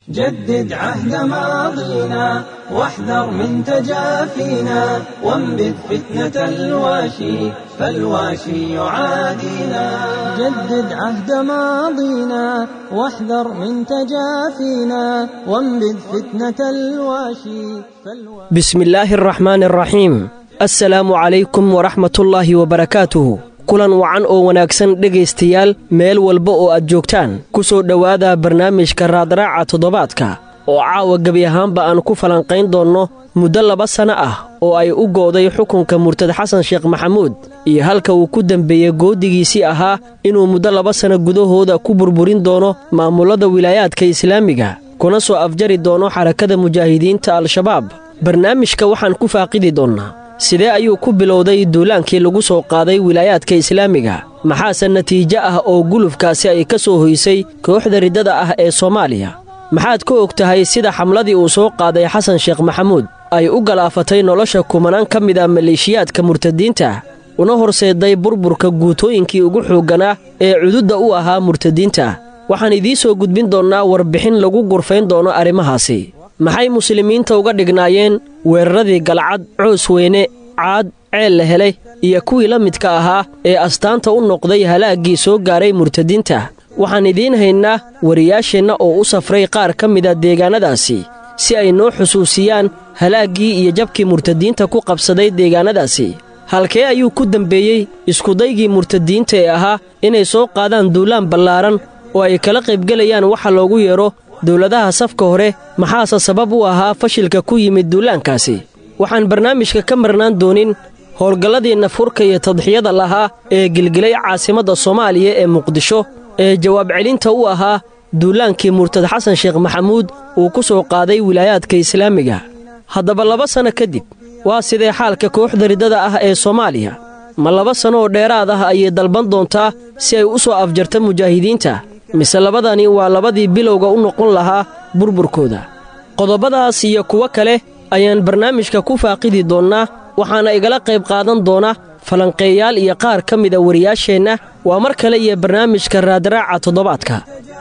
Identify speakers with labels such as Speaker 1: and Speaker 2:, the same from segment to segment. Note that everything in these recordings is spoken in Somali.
Speaker 1: جدد عهد ماضينا واحذر من تجافينا وانبذ فتنة الواشي فالواشي يعادينا. جدد عهد ماضينا واحذر من تجافينا وانبذ فتنة الواشي فالواشي. بسم الله الرحمن الرحيم. السلام عليكم ورحمة الله وبركاته. kulan wacan oo wanaagsan dhegaystayaal meel walba oo aad joogtaan ku soo dhowaada barnaamijka raadraaca toddobaadka oo caawa gebi ahaanba aan ku falanqayn doonno muddo 2 sano ah oo ay u gooday xukunka murtad xasan sheekh maxamuud iyo halka uu ku dambeeyay goodigiisii ahaa inuu muddo 2 sano gudahooda ku burburin doono maamulada wilaayaadka islaamiga kuna soo afjari doono xarakada mujaahidiinta al-shabaab. barnaamijka waxaan ku faaqidi doonnaa sidee ayuu ku bilowday duulaankii lagu soo qaaday wilaayaadka islaamiga, maxaase natiijo ah oo gulufkaasi ay ka soo hoysay kooxda riddada ah ee Soomaaliya. maxaad ka ogtahay sida xamladii uu soo qaaday xasan sheekh maxamuud ay u galaafatay nolosha kumanaan ka mid ah maleeshiyaadka murtadiinta una horseeday burburka guutooyinkii ugu xoogganaa ee cududda u ahaa murtadiinta. waxaan idiin soo gudbin doonnaa warbixin lagu gurfayn doono arrimahaasi. maxay muslimiinta uga dhignaayeen weeraradii galcad, coos weyne, caad, ceel la helay iyo kuwii la midka ahaa ee astaanta u noqday halaaggii soo gaaray murtadiinta? waxaan idiin haynaa wariyaasheenna oo u safray qaar ka mida deegaannadaasi si ay noo xusuusiyaan halaaggii iyo jabkii murtadiinta ku qabsaday deegaannadaasi. halkee ayuu ku dambeeyey iskudaygii murtadiinta ee ahaa inay soo qaadaan duulaan ballaaran oo ay kala qaybgelayaan waxa loogu yeedho dowladaha safka hore? maxaase sabab u ahaa fashilka ku yimid duulaankaasi? waxaan barnaamijka ka marnaan doonin howlgalladii nafurka iyo tadxiyada lahaa ee gilgilay caasimadda Soomaaliya ee Muqdisho ee jawaab celinta u ahaa duulaankii murtad xasan sheekh maxamuud uu ku soo qaaday wilaayaadka islaamiga. haddaba 2 sano kadib waa sidee xaalka kooxda riddada ah ee Soomaaliya? ma 2 sano oo dheeraad ah ayay dalban doontaa si ay u soo afjarta mujaahidiinta, mise labadani waa labadii bilowga u noqon lahaa burburkooda? qodobadaas iyo kuwo kale ayaan barnaamijka ku faaqidi doonnaa, waxaana igala qayb qaadan doona falanqeeyaal iyo qaar ka mida wariyaasheenna. waa mar kale iyo barnaamijka raadraaca toddobaadka.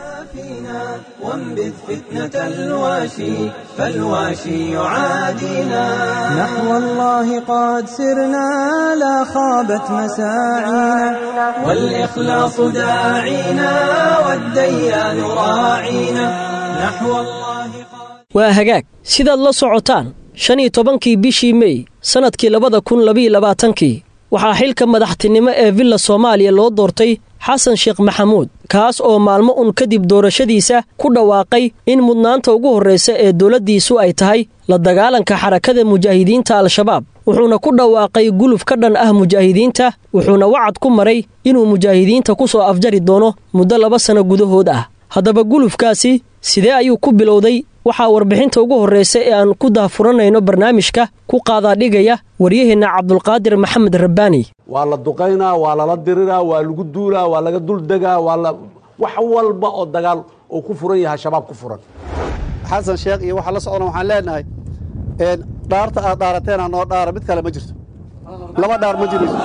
Speaker 1: وانبذ فتنة الواشي فالواشي يعادينا. نحو الله قد سرنا لا خابت مساعينا والإخلاص داعينا والديان راعينا. نحو الله waa hagaag sidaad la socotaan 15kii bishii May sanadkii 2022 waxaa xilka madaxtinimo ee Villa Soomaaliya loo doortay xasan sheekh maxamuud, kaas oo maalmo kadib doorashadiisa ku dhawaaqay in mudnaanta ugu horreysa ee dawladdiisu ay tahay la dagaalanka xarakada mujaahidiinta al-shabaab. wuxuuna ku dhawaaqay guluf ka dhan ah mujaahidiinta, wuxuuna wacad ku maray inuu mujaahidiinta ku soo afjari doono muddo 2 sano gudahood ah. haddaba gulufkaasi sidee ayuu ku bilowday? waxaa warbixinta ugu horreysa ee aan ku daafuranayno barnaamijka ku qaadaa dhigaya wariyaheenna Cabdulqaadir Maxamed Rabbaani.
Speaker 2: waa la duqaynaa, waa lala diriraa, waa lagu duulaa, waa laga dul degaa, wax walba oo dagaal oo ku furan yahay shabaab ku furan.
Speaker 3: xasan sheekh iyo waxa la socona waxaan leenahay dhaarta aad dhaarateen noo dhaara, mid kale ma jirto. 2 dhaar ma jirto.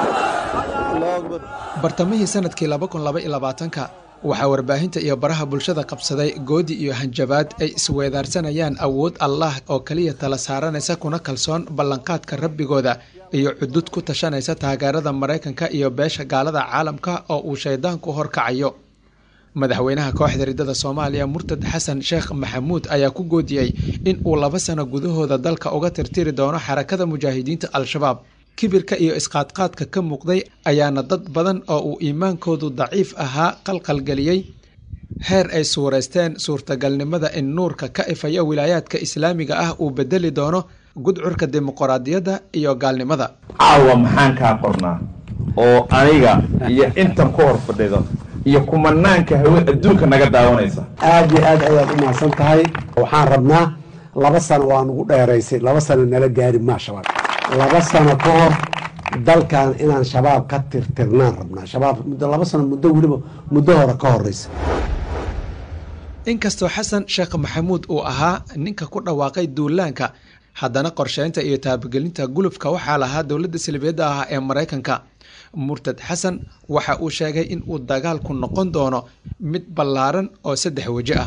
Speaker 4: bartamihii sanadkii 2022 waxaa warbaahinta iyo baraha bulshada qabsaday goodi iyo hanjabaad ay isweedaarsanayaan awood Allah oo kaliya tala saaranaysa kuna kalsoon ballanqaadka rabbigooda iyo cudud ku tashanaysa taageerada Mareykanka iyo beesha gaalada caalamka oo uu shaydaanku horkacayo. madaxweynaha kooxda riddada Soomaaliya murtad xasan sheekh maxamuud ayaa ku goodiyay in uu 2 sano gudahooda dalka uga tirtiri doono xarakada mujaahidiinta al-shabaab. kibirka iyo isqaadqaadka ka muuqday ayaana dad badan oo uu iimaankoodu daciif ahaa qalqalgeliyey, heer ay suureysteen suurtagalnimada in nuurka ka ifaya wilaayaadka islaamiga ah uu bedeli doono gudcurka dimuqraadiyadda iyo gaalnimada.
Speaker 5: caawa maxaan kaa qornaa oo aniga iyo intan ku hor fadhido iyo kumanaanka hawe adduunka naga daawanaysa?
Speaker 2: aad iyo aad ayaad u mahadsan tahay. waxaan rabnaa 2 sano waa nugu dheeraysay, 2 sano nala gaari maa shabaab. 2 sano ka hor dalkan inaan shabaab ka tirtirnaan rabnaa. shabaab muddo 2 sano muddo hore ka horeysa.
Speaker 4: inkastoo xasan sheekh maxamuud uu ahaa ninka ku dhawaaqay duulaanka, haddana qorsheynta iyo taabagelinta gulufka waxaa lahaa dowladda salibiyadda ah ee Mareykanka. murtad xasan waxa uu sheegay in uu dagaalku noqon doono mid ballaaran oo 3 waji ah.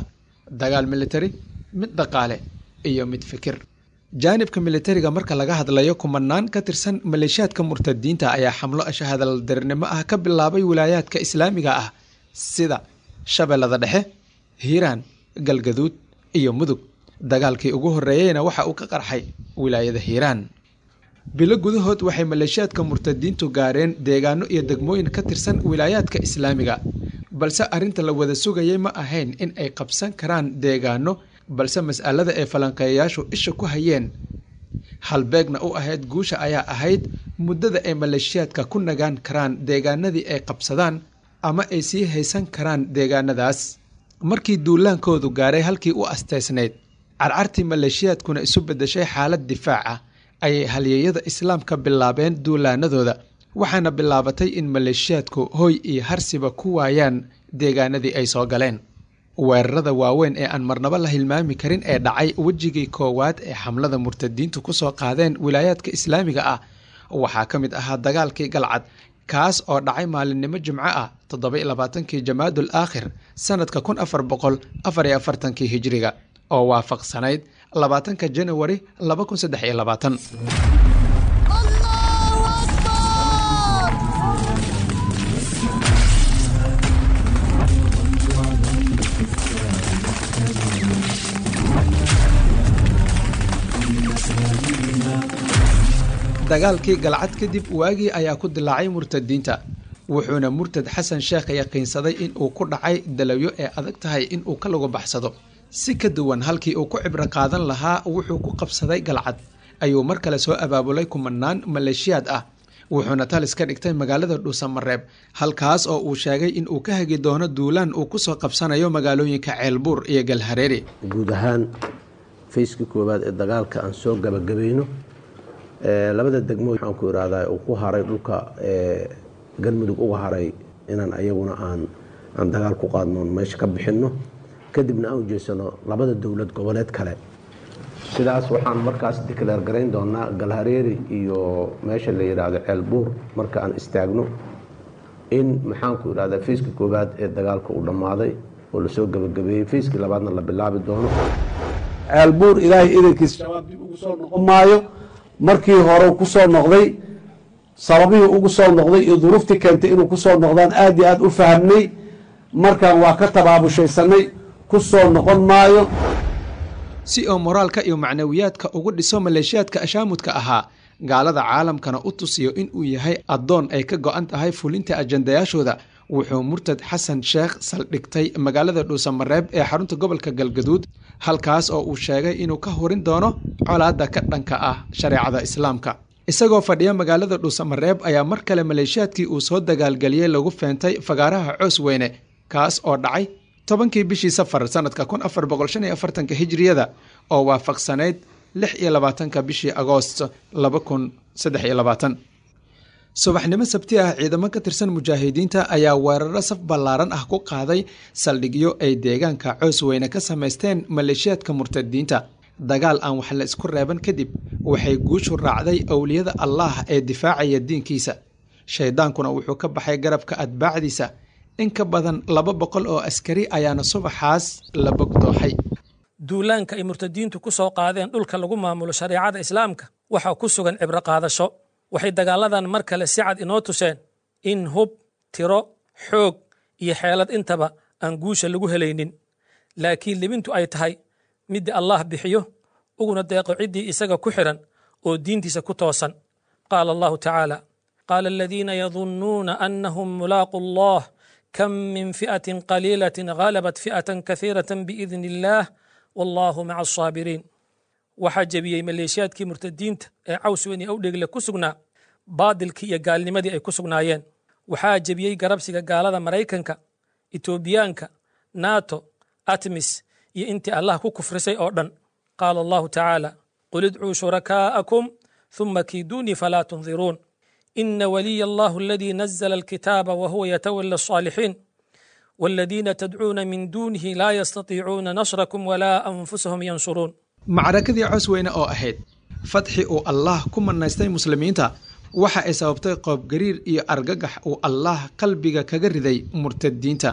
Speaker 4: dagaal militari, mid dhaqaale iyo mid fikir. jaanibka militariga marka laga hadlayo kumanaan ka tirsan maleeshiyaadka murtadiinta ayaa xamlo shahaadaldarnimo ah ka bilaabay wilaayaadka islaamiga ah sida Shabeellada Dhexe, Hiiraan, Galgaduud iyo Mudug. dagaalkii ugu horeeyayna waxa uu ka qarxay wilaayada Hiiraan. bilo gudahood waxay maleeshiyaadka murtadiintu gaareen deegaano iyo degmooyin ka tirsan wilaayaadka islaamiga, balse arrinta la wada sugayay ma ahayn in ay qabsan karaan deegaano, balse mas'alada ay falanqeeyayaashu isha ku hayeen halbeegna u ahayd guusha ayaa ahayd muddada ay maleeshiyaadka ku nagaan karaan deegaanadii ay qabsadaan ama ay sii haysan karaan deegaanadaas. markii duulaankoodu gaaray halkii u asteysnayd, carcartii maleeshiyaadkuna isu beddeshay xaalad difaac ah, ayay halyeeyada islaamka bilaabeen duulaanadooda, waxaana bilaabatay in maleeshiyaadku hoy iyo harsiba ku waayaan deegaanadii ay soo galeen. weerarada waaweyn ee aan marnaba la hilmaami karin ee dhacay wejigii koowaad ee xamlada murtadiintu ku soo qaadeen wilaayaadka islaamiga ah waxaa ka mid ahaa dagaalkii Galcad, kaas oo dhacay maalinimo Jimco ah 27kii Jamaadul Aakhir sanadka 1444 Hijriga oo waafaqsanayd 20 January 2023. dagaalkii Galcad kadib waagii ayaa ku dilaacay murtadiinta, wuxuuna murtad Xasan Sheekh yaqiinsaday in uu ku dhacay dalawyo ee adag tahay in uu ka lagu baxsado. si ka duwan halkii uu ku cibro qaadan lahaa wuxuu ku qabsaday Galcad, ayuu mar kale soo abaabulay kumanaan maleeshiyaad ah, wuxuuna talis ka dhigtay magaalada Dhuusamareeb, halkaas oo uu sheegay in uu ka hagi doono duulaan uu ku soo qabsanayo magaalooyinka Ceelbuur iyo Galhareeri.
Speaker 6: guud ahaan fayskii koowaad ee dagaalka aan soo gabagabayno labada degmo waxaan ku iraadaa uu ku haray dhulka galmudug uga haray inaan ayaguna aan dagaal ku qaadno meesha ka bixinno, kadibna aan ujeesano labada dowlad goboleed kale. sidaas waxaan markaas declare garayn doonaa Galhareeri iyo meesha la yiraahdo Ceelbuur marka aan istaagno in maxaan ku iraadaa fayskii koowaad ee dagaalka uu dhamaaday oo la soo gabagabeeyay, fayskii labaadna la bilaabi doono.
Speaker 2: Ceelbuur ilaahay idankiisa shabaab dib ugu soo noqon maayo. markii hore ku soo noqday sababihii ugu soo noqday iyo duruuftii keentay inuu ku soo noqdaan aad iyo aad u fahamnay, markaan waa ka tabaabushaysannay, ku soo noqon maayo.
Speaker 4: si oo moraalka iyo macnawiyaadka ugu dhiso maleeshiyaadka ashaamudka ahaa, gaalada caalamkana u tusiyo in uu yahay addoon ay ka go'an tahay fulinta ajandayaashooda, wuxuu murtad Xasan Sheekh saldhigtay magaalada Dhuusamareeb ee xarunta gobolka Galgaduud, halkaas oo uu sheegay inuu ka horin doono colaadda ka dhanka ah shareecada islaamka. isagoo fadhiya magaalada Dhuusamareeb ayaa mar kale maleeshiyaadkii uu soo dagaalgeliyey lagu feentay fagaaraha Coosweyne, kaas oo dhacay 10kii bishii Safar sanadka 1445 Hijriyada oo waafaqsanayd 26 bishii Agoost 2023. subaxnimo sabti ah ciidamo ka tirsan mujaahidiinta ayaa weeraro saf ballaaran ah ku qaaday saldhigyo ay deegaanka Coosweyne ka samaysteen maleeshiyaadka murtadiinta. dagaal aan wax la isku reeban kadib waxay guushu raacday awliyada Allah ee difaacaya diinkiisa. shaydaankuna wuxuu ka baxay garabka atbaacdiisa, in ka badan 200 oo askari ayaana subaxaas la bogdooxay.
Speaker 7: duulaanka ay murtadiintu ku soo qaadeen dhulka lagu maamulo shareecada islaamka waxaa ku sugan cibro qaadasho. waxay dagaaladan mar kale si cad inoo tuseen in hub, tiro, xoog iyo xeelad intaba aan guusha lagu helaynin, laakiin libintu ay tahay midda Allah bixiyo uguna deeqo ciddii isaga ku xiran oo diintiisa ku toosan. qaala Allahu tacaala: qaala aladiina yadunnuuna annahum mulaaqu Allah kam min fi'atin qaliilatin ghalabat fi'atan kathiiratan biidni illaah wallahu maca asaabiriin. waxaa jebiyey maleeshiyaadkii murtadiinta ee Coosweyne Awdheegle ku sugnaa baadilkii iyo gaalnimadii ay ku sugnaayeen. waxaa jebiyey garabsiga gaalada Maraykanka, Itoobiyaanka, NATO, ATMIS iyo intii Allah ku kufrisay oo dhan. qaala Allahu tacaala: qul idcuu shurakaa'akum thumma kiiduunii falaa tundiruun ina waliya Allahu aladii nazzala alkitaaba wahuwa yatawalla الصaalixiin wاladiina tadcuuna min duunihi laa yastatiicuuna nasrakum walaa anfusahum yansuruun.
Speaker 4: macrakadii Coosweyne oo ahayd fatxi uu Allah ku manaystay muslimiinta waxa ay sababtay qoobgariir iyo argagax uu Allah qalbiga kaga riday murtadiinta.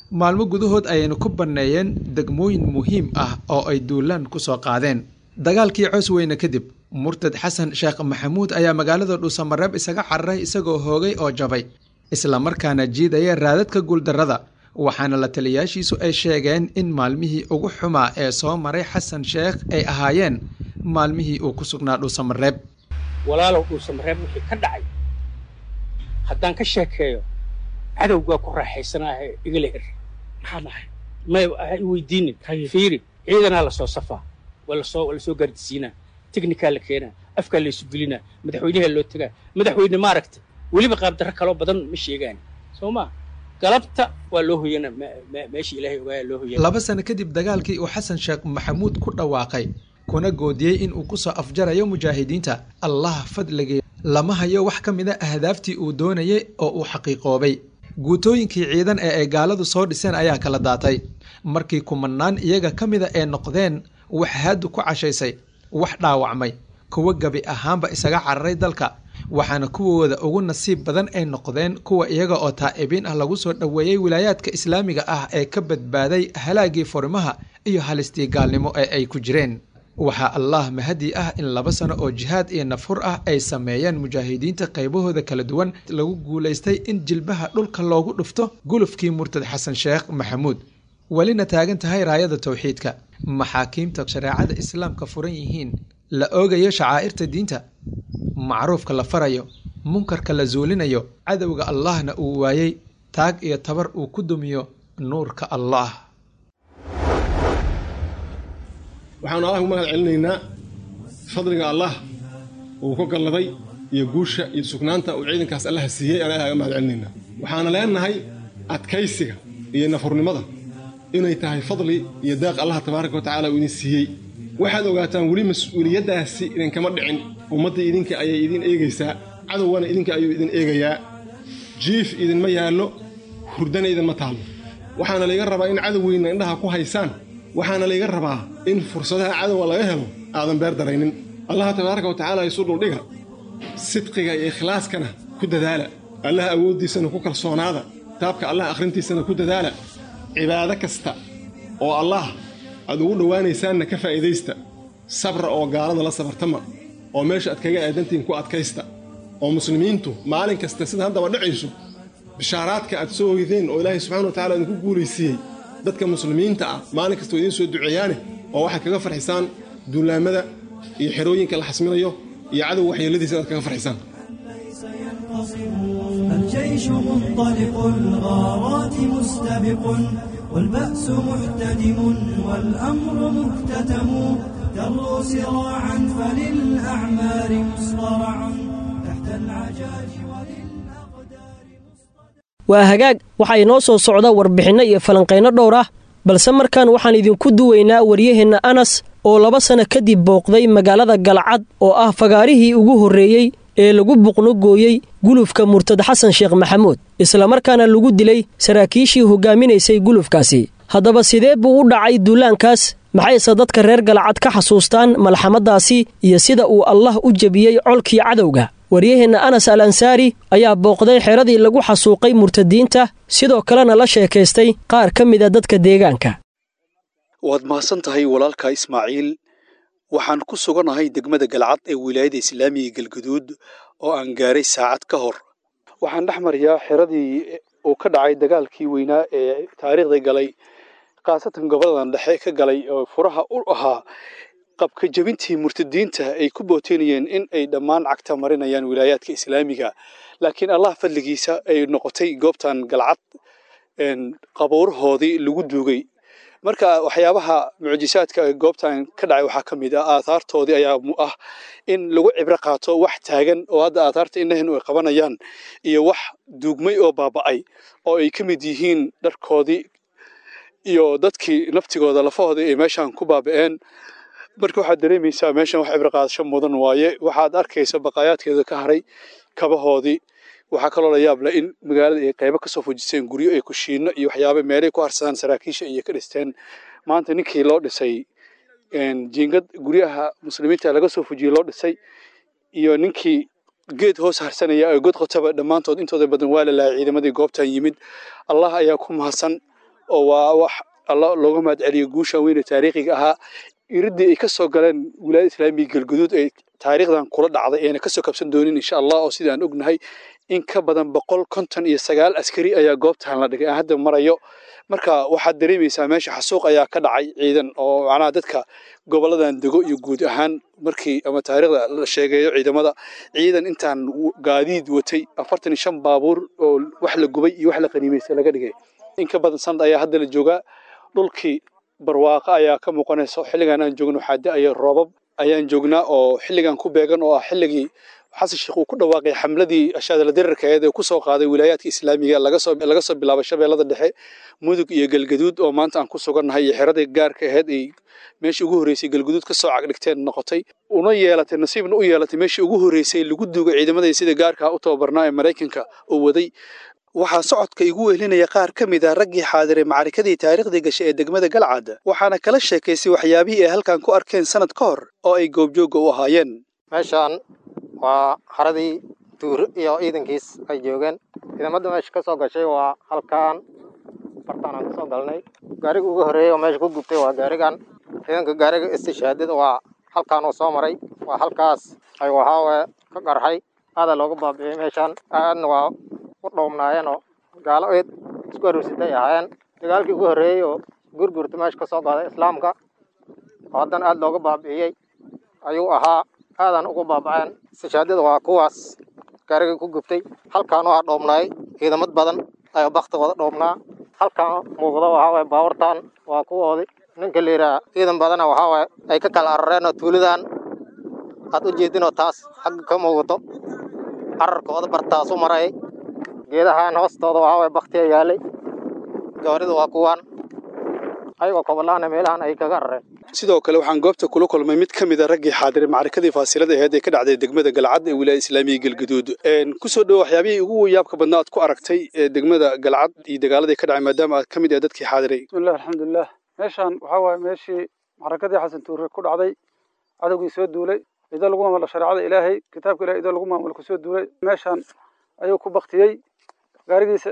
Speaker 4: maalmo gudahood ayayna ku banneeyeen degmooyin muhiim ah oo ay duulaan ku soo qaadeen dagaalkii Coosweyne kadib murtad xasan sheekh maxamuud ayaa magaalada Dhuusamareeb isaga cararay isagoo hoogay oo jabay isla markaana jiidaya raadadka guuldarrada waxaana la taliyaashiisu ay sheegeen in maalmihii ugu xumaa ee soo maray xasan sheekh ay ahaayeen maalmihii uu ku sugnaa Dhuusamareeb
Speaker 8: walaalow Dhuusamareeb wixii ka dhacay haddaan ka sheekeeyo cadowgaa ku raaxaysanaahe igala hir maxaa dhahay may weydiinin fiiri ciidanaa la soo safaa wala soo gaardisiinaa teknikaa la keenaa afkaa la isu gelinaa madaxweynaha loo tagaa madaxweyne maaragta weliba qaabdarro kaloo badan ma sheegaan soo maa galabta waa loo hoyana meeshii ilaahay ogaaya loo hoyana
Speaker 4: 2 sano kadib dagaalkii uu xasan sheekh maxamuud ku dhawaaqay kuna goodiyey in uu ku soo afjarayo mujaahidiinta allah fadligii lama hayo wax ka mid ah ahdaaftii uu doonayay oo uu xaqiiqoobay guutooyinkii ciidan ee ay gaaladu soo dhiseen ayaa kala daatay markii kumanaan iyaga ka mid ah ee noqdeen wax haadu ku cashaysay wax dhaawacmay kuwa gabi ahaanba isaga cararay dalka waxaana kuwooda ugu nasiib badan ay noqdeen kuwa iyaga oo taa'ibiin ah lagu soo dhaweeyay wilaayaadka islaamiga ah ee ka badbaaday halaagii furimaha iyo halistii gaalnimo ee ay ku jireen waxaa allah mahadi ah in 2 sano oo jihaad iyo nafur ah ay sameeyeen mujaahidiinta qaybahooda kala duwan lagu guulaystay in jilbaha dhulka loogu dhufto gulufkii murtad xasan sheekh maxamuud walina taagan tahay raayada tawxiidka maxaakiimta shareecada islaamka furan yihiin la oogayo shacaa'irta diinta macruufka la farayo munkarka la zuulinayo cadowga allahna uu waayay taag iyo tabar uu ku dumiyo nuurka allah
Speaker 9: waxaan allah u mahad celinaynaa fadliga allah uu ku galladay iyo guusha iyo sugnaanta uu ciidankaas allah siiyey aan ilahay uga mahad celinaynaa waxaana leenahay adkaysiga iyo nafurnimada inay tahay fadli iyo deeq allah tabaaraka wa tacaala uu idin siiyey waxaad ogaataan weli mas-uuliyaddaasi idinkama dhicin ummadda idinka ayay idin eegaysaa cadowgana idinka ayuu idin eegayaa jiif idinma yaallo hurdana idinma taallo waxaana layga rabaa in cadowgeyna indhaha ku haysaan waxaana layga rabaa in fursadaha cadowga laga helo aadan beer daraynin allaha tabaaraka wa tacaala isu dhuldhiga sidqiga iyo ikhlaaskana ku dadaala allaha awooddiisana ku kalsoonaada kitaabka allah akhrintiisana ku dadaala cibaado kasta oo allah aad ugu dhowaanaysaanna ka faa'iidaysta sabra oo gaalada la sabartama oo meesha aad kaga aadantihiin ku adkaysta oo muslimiintu maalin kasta sida haddaba dhacayso bishaaraadka aad soo hoydeen oo ilaahay subxana wa tacala idinku guulaysiiyey dadka muslimiinta ah maalin kasta oo idiin soo duceeyaane oo waxaad kaga farxisaan duulaamada iyo xerooyinka la xasminayo iyo cadow waxyeeladiisa inaad kaga farxisaan
Speaker 1: الجيش منطلق الغارات مستبق والبأس محتدم والأمر مكتتم تروا سراعا فللأعمار مصطرع تحت العجاج وللأقدار
Speaker 10: waa hagaag waxaa inoo soo socda warbixinno iyo falanqayno dhowr ah balse markaan waxaan idinku duwaynaa waryaheenna anas oo 2 sano kadib booqday magaalada galcad oo ah fagaarihii ugu horreeyey ee lagu buqno gooyey gulufka murtad xasan sheekh maxamuud isla markaana lagu dilay saraakiishii hogaaminaysay gulufkaasi haddaba sidee buu u dhacay duulaankaas maxayse dadka reer galcad ka xasuustaan malxamadaasi iyo sida uu allah u jebiyey colkii cadowga waryaheenna anas al ansaari ayaa booqday xeradii lagu xasuuqay murtadiinta sidoo kalena la sheekaystay qaar ka mida dadka deegaanka
Speaker 3: waad mahadsan tahay walaalka ismaaciil waxaan ku suganahay degmada galcad ee wilaayada islaamiga galguduud oo aan gaaray saacad ka hor waxaan dhex marayaa xeradii uu ka dhacay dagaalkii weynaa ee taariikhda galay khaasatan gobolladan dhexe ka galay oo furaha u ahaa qabka jabintii murtadiinta ay ku booteynayeen in ay dhammaan cagta marinayaan wilaayaadka islaamiga laakiin allah fadligiisa ay noqotay goobtan galcad qabuurahoodii lagu duugay marka waxyaabaha mucjisaadka goobtan ka dhacay waxaa ka mid ah aahaartoodii ayaa ah in lagu cibro qaato wax taagan oo hadda aahaarta indhahenu ay qabanayaan iyo wax duugmay oo baaba'ay oo ay ka mid yihiin dharkoodii iyo dadkii naftigooda lafahoodii ay meeshan ku baaba'een marka waxaad dareemaysaa meeshan wax cibro qaadasho mudan waaye waxaad arkaysa baqaayaadkeeda ka haray kabahoodii waxaa kaloo la yaab leh in magaalada ay qaybo ka soo fujiseen guryo ay kushiino iyo waxyaabo meelay ku harsadaan saraakiisha iyo ka dhisteen maanta ninkii loo dhisay jiingad guryaha muslimiinta laga soo fujiyey loo dhisay iyo ninkii geed hoos harsanaya oo god qotaba dhammaantood intooda badan waa la laayay ciidamadii goobtan yimid allah ayaa ku mahadsan oo waa wax alla looga mahad celiyo guusha weyn ee taariikhiga ahaa iridii ay ka soo galeen wilaayada islaamiga galguduud ay taariikhdan kula dhacday ayna ka soo kabsan doonin insha Allah oo sidaan ognahay in ka badan 159 askari ayaa goobtan la dhigay hadda marayo marka waxaad dareemaysaa meesha xasuuq ayaa ka dhacay ciidan oo macnaha dadka goboladan dego iyo guud ahaan markii ama taariikhda la sheegayo ciidamada ciidan intaan gaadiid watay 45 baabuur oo wax la gubay iyo wax la qaniimeysay laga dhigay in ka badan sanad ayaa hadda la joogaa dhulkii barwaaqo ayaa ka muuqanayso xilligan aan joogno xadda ay roobab ayaan joognaa oo xilligan ku beegan oo xilligii xasan sheekh uu ku dhawaaqay xamladii ashaadala dirarka ee ku soo qaaday wilaayadka islaamiga laga soo bilaabay shabeellada dhexe mudug iyo galgaduud oo maanta aan ku sugannahay iyo xirada gaarka ahayd ay meeshii ugu horeysay galgaduud ka soo cagdhigteen noqotay una yeelatay nasiibna u yeelatay meeshii ugu horeysay lagu duugay ciidamada sida gaarka u tababarnaa ee Mareykanka oo waday waxaa socodka igu weelinaya qaar ka mid ah raggii xaadiray macarikadii taariikhdii gashay ee degmada Galcad waxaana kala sheekaysay waxyaabihii ay halkan ku arkeen sanad ka hor oo ay goobjooga u ahaayeen
Speaker 11: meeshaan waa haradii tuur iyo ciidankiis ay joogeen ciidamada meesha ka soo gashay waa halkaan bartaan aan soo galnay gaariga ugu horeeyay oo meesha ku gubtay waa gaarigan ciidanka gaariga istishaadada waa halkaan oo soo maray waa halkaas ay waxa ka qarxay aada looga baabi'ay meeshaan aadna waa u dhowmnaayeen oo gaalo eed isku aruursatay ahaayeen dagaalkii ugu horeeyay oo gurgurta meesha ka soo qaaday islaamka oo haddana aada looga baabi'iyey ayuu ahaa aadan ugu baabaceen istishaadada waa kuwaas gaariga ku gubtay halkaan waa dhowmnaay ciidamad badan ayaa baktigooda dhowmnaa halkaan muuqda waxaa baawartaan waa kuwoodii ninka la yidhaha ciidan badana waxaa ay ka kala arareen oo tuulidan aad u jeedinoo taas xagga ka muuqato cararkooda bartaasu maray geedahaan hoostooda waxaa baktiya yaalay gawarida waa kuwaan ayagoo kobolaana meelahan ay kaga arareen
Speaker 3: sidoo kale waxaan goobta kula kulmay mid ka mid ah raggii xaadiray macarikadii faasilada ahayd ee ka dhacday degmada Galcad ee wilaayada islaamiga galgaduud ku soo dhaw waxyaabihii ugu yaabka badnaa aad ku aragtay degmada Galcad iyo dagaaladii ka dhacay maadaama aad ka mid ah dadkii xaadiray
Speaker 12: bismillaah alxamdulillaah meeshan waxa waaye meeshii macarakadii xasan tuure ku dhacday cadowgii soo duulay idoo lagu maamulo shariicada ilaahay kitaabka ilaahay idoo lagu maamulo ku soo duulay meeshan ayuu ku baktiyey gaarigiisa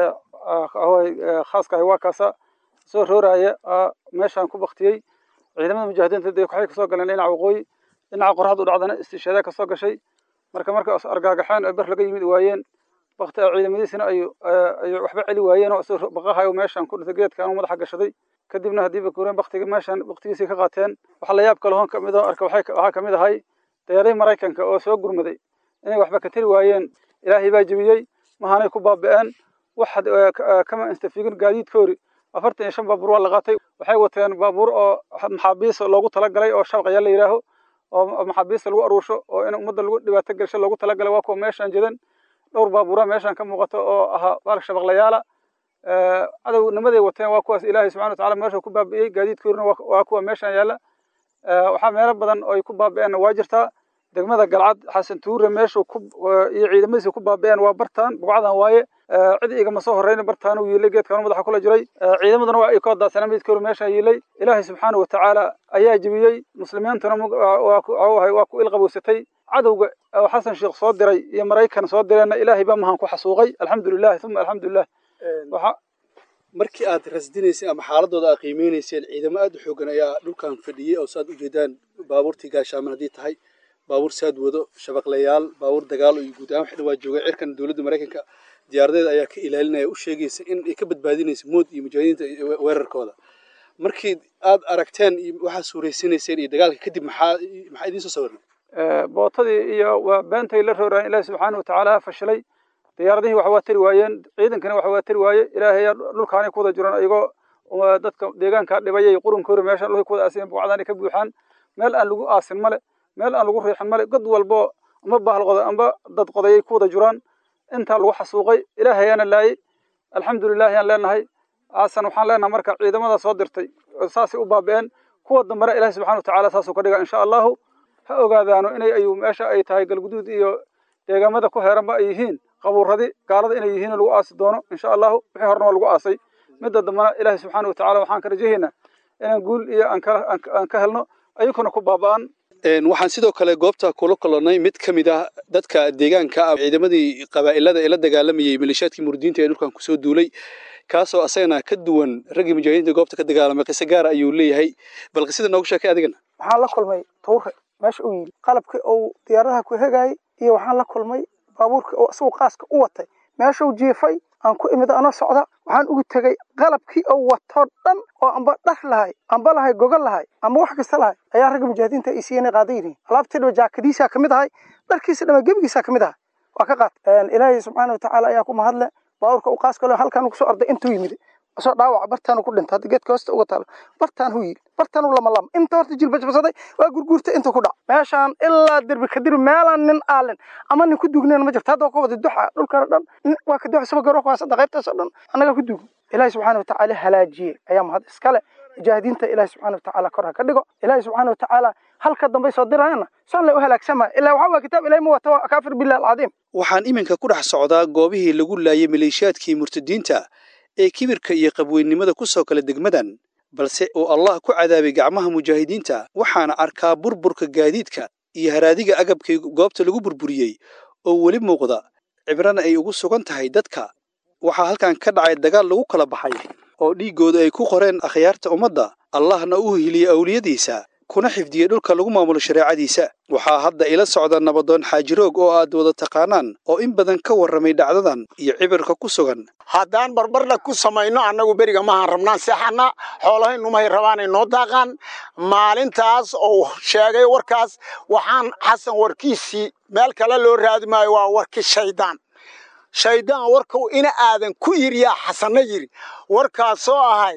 Speaker 12: khaaska ah waa kaasa soo rooraya meeshan ku baktiyey ciidamada mujaahidiinta waxay ka soo galeen dhinaca waqooyi dhinaca qorraxda u dhacdana istishaada ka soo gashay marka argagaxeen oo bar laga yimid waayeen bakti ciidamadiisina ay waxba celi waayeen oo soo baqahay meeshan ku dhintay geedkan uu madaxa gashaday kadibna hadii ba kuureen baktigiisii ka qaateen waxa la yaab kale hoon ka mid ah arka waxa ka mid ahay dayaaradii Mareykanka oo soo gurmaday inay waxba ka tiri waayeen ilaahay baa jabiyey mahanay ku baaba'een waxa kama istafiigin gaadiidkoori 45 baabuur waa la qaatay waxay wateen baabuur oo maxaabiis loogu talagalay oo shabaqya la yiraaho oo maxaabiis lagu aruursho oo in ummadda lagu dhibaato gasho loogu talagalay waa kuwa meeshan jidan dhowr baabuura meeshan ka muuqato oo ahaa baalka shabaqlayaala cadownimaday wateen waa kuwaas ilaahay subxaanahu wa tacaala meesha ku baabi'iyey gaadiidkoorina waa kuwa meeshan yaala waxaa meelo badan oo ay ku baabi'een waa jirtaa degmada Galcad xasan tuure meesha iyo ciidamadiisa ku baabi'een waa bartaan buqcadan waaye cid igama soo horreyn bartaan uu yeelay geedkan madaxa kula jiray ciidamaduna waa ay ka daadsanaa midkoor meesha yeelay ilaahay subxaanahu wa tacaala ayaa jabiyey muslimiintuna waa ku ilqaboosatay cadowga oo xasan sheekh soo diray iyo Mareykan soo dirayna ilaahay baa mahan ku xasuuqay alxamdulillaah thumma alxamdulillaah
Speaker 3: markii aad rasdinaysay ama xaaladooda aad qiimeyseen ciidamo aad u xoogan ayaa dhulkan fadhiyay oo saad u jeedaan baabuurtii gaashaaman hadii tahay baabuur saad wado shabaqlayaal baabuur dagaal iyo guud ahaan waxa waa joogay cirkan dawladda Mareykanka diyaaradeed ayaa ka ilaalinaya u sheegaysa in ay ka badbaadinayso mood iyo mujaahidiinta weerarkooda markii aad aragteen waxa suureysinayseen iyo dagaalka kadib maxaa idin soo sawirnay
Speaker 12: bootadii iyo beentay la rooraan ilaahay subxaanahu wa tacaala fashilay diyaaradihii waxa waa tiri waayeen ciidankana waxa waa tiri waaye ilaahay dhulkaanay ku wada jiraan ayagoo dadka deegaanka dhibayay qurunkoori meesha dhulka ku wada aaseen buucadaanay ka buuxaan meel aan lagu aasin male meel aan lagu riixin male god walbo ama bahal qoday amba dad qodayay ku wada jiraan inta lagu xasuuqay ilaahay ana laayay alxamdulillaah aan leenahay aasan waxaan leenahay marka ciidamada soo dirtay saasi u baabeen kuwa dambana ilaahay subxaanahu wa tacaala saasoo ka dhiga insha Allah ha ogaadaano inay ayu meesha ay tahay galguduud iyo deegaamada ku heeranba ay yihiin qabuuradi gaalada inay yihiin lagu aasi doono insha Allah wixii horna lagu aasay midda dambana ilaahay subxaanahu wa tacaala waxaan ka rajaynaa inaan guul iyo aan ka helno ayukuna ku baabaan
Speaker 3: waxaan sidoo kale goobta kula kulannay mid ka mid ah dadka deegaanka ciidamadii qabaa'ilada ee la dagaalamayay maleeshiyaadkii murdiinta ee dhulkan ku soo duulay kaasoo asagana ka duwan raggii mujaahidiinta goobta ka dagaalamay qiso gaara ayuu leeyahay bal qisada noogu sheekay adigana
Speaker 13: waxaan la kulmay tuure meesha uu yiri qalabkii uu diyaaradaha ku hagaayay iyo waxaan la kulmay baabuurkii oo asoo qaaska u watay meesha uu jiifay aan ku imid ana socda waxaan ugu tagay qalabkii oo wato dhan oo amba dhar lahay amba lahay gogol lahay amba wax kasta lahay ayaa ragga mujaahidiinta ay siiyeen qaadayeen alaabtii jaakadiisa kamid ahay dharkiisa dhama gabigiisa kamid ahay waa ka qaat ilaahay subxaanahu wa ta'ala ayaa ku mahadle baabuurka uu qaaska leh halkan ku soo orday intuu yimid asoo dhaawac bartaan ku dhintay geedka hoosta uga taal bartaan hu yiri bartaan lama lam inta horta jilbajbasaday waa gurgurta inta ku dhac meeshaan ilaa darbi kadir meelan nin aalan ama nin ku dugneen ma jirto hadda ku wada duxa dhulka dhan waa ka duxa sabab garoq waa saddex qaybtaas dhan anaga ku dug ilaahay subxaanahu wa ta'ala halaajiye ayaa mahad iskale mujaahidiinta ilaahay subxaanahu wa ta'ala kor ka dhigo ilaahay subxaanahu wa ta'ala halka dambe soo dirayna soo la u halaagsama ilaa waxa waa kitaab ilaahay mu wato kaafir billahi alcadiim
Speaker 3: waxaan iminka ku dhex socdaa goobihii lagu laayay maleeshiyaadkii murtadiinta ee kibirka iyo qabweynimada ku soo kala degmadan balse uu Allah ku cadaabay gacmaha mujaahidiinta waxaana arkaa burburka gaadiidka iyo haraadiga agabkii goobta lagu burburiyay oo weli muuqda cibrana ay ugu sugan tahay dadka waxaa halkan ka dhacay dagaal lagu kala baxay oo dhiigooda ay ku qoreen akhyaarta ummadda Allahna uu hiliyay awliyadiisa kuna xifdiyay dhulka lagu maamulo shariicadiisa waxaa hadda ila socda nabadoon xaajiroog oo aad wada taqaanaan oo in badan ka warramay dhacdadan iyo cibirka ku sugan
Speaker 14: haddaan barbarna ku samayno annagu beriga maahan rabnaan seexana xoolahaynu mahay rabaanay noo daaqaan maalintaas oo sheegay warkaas waxaan xasan warkiisii meel kale loo raadi maayo waa warkii shaydaan warkuu ina aadan ku yiri yaa xasanna yiri warkaasoo ahay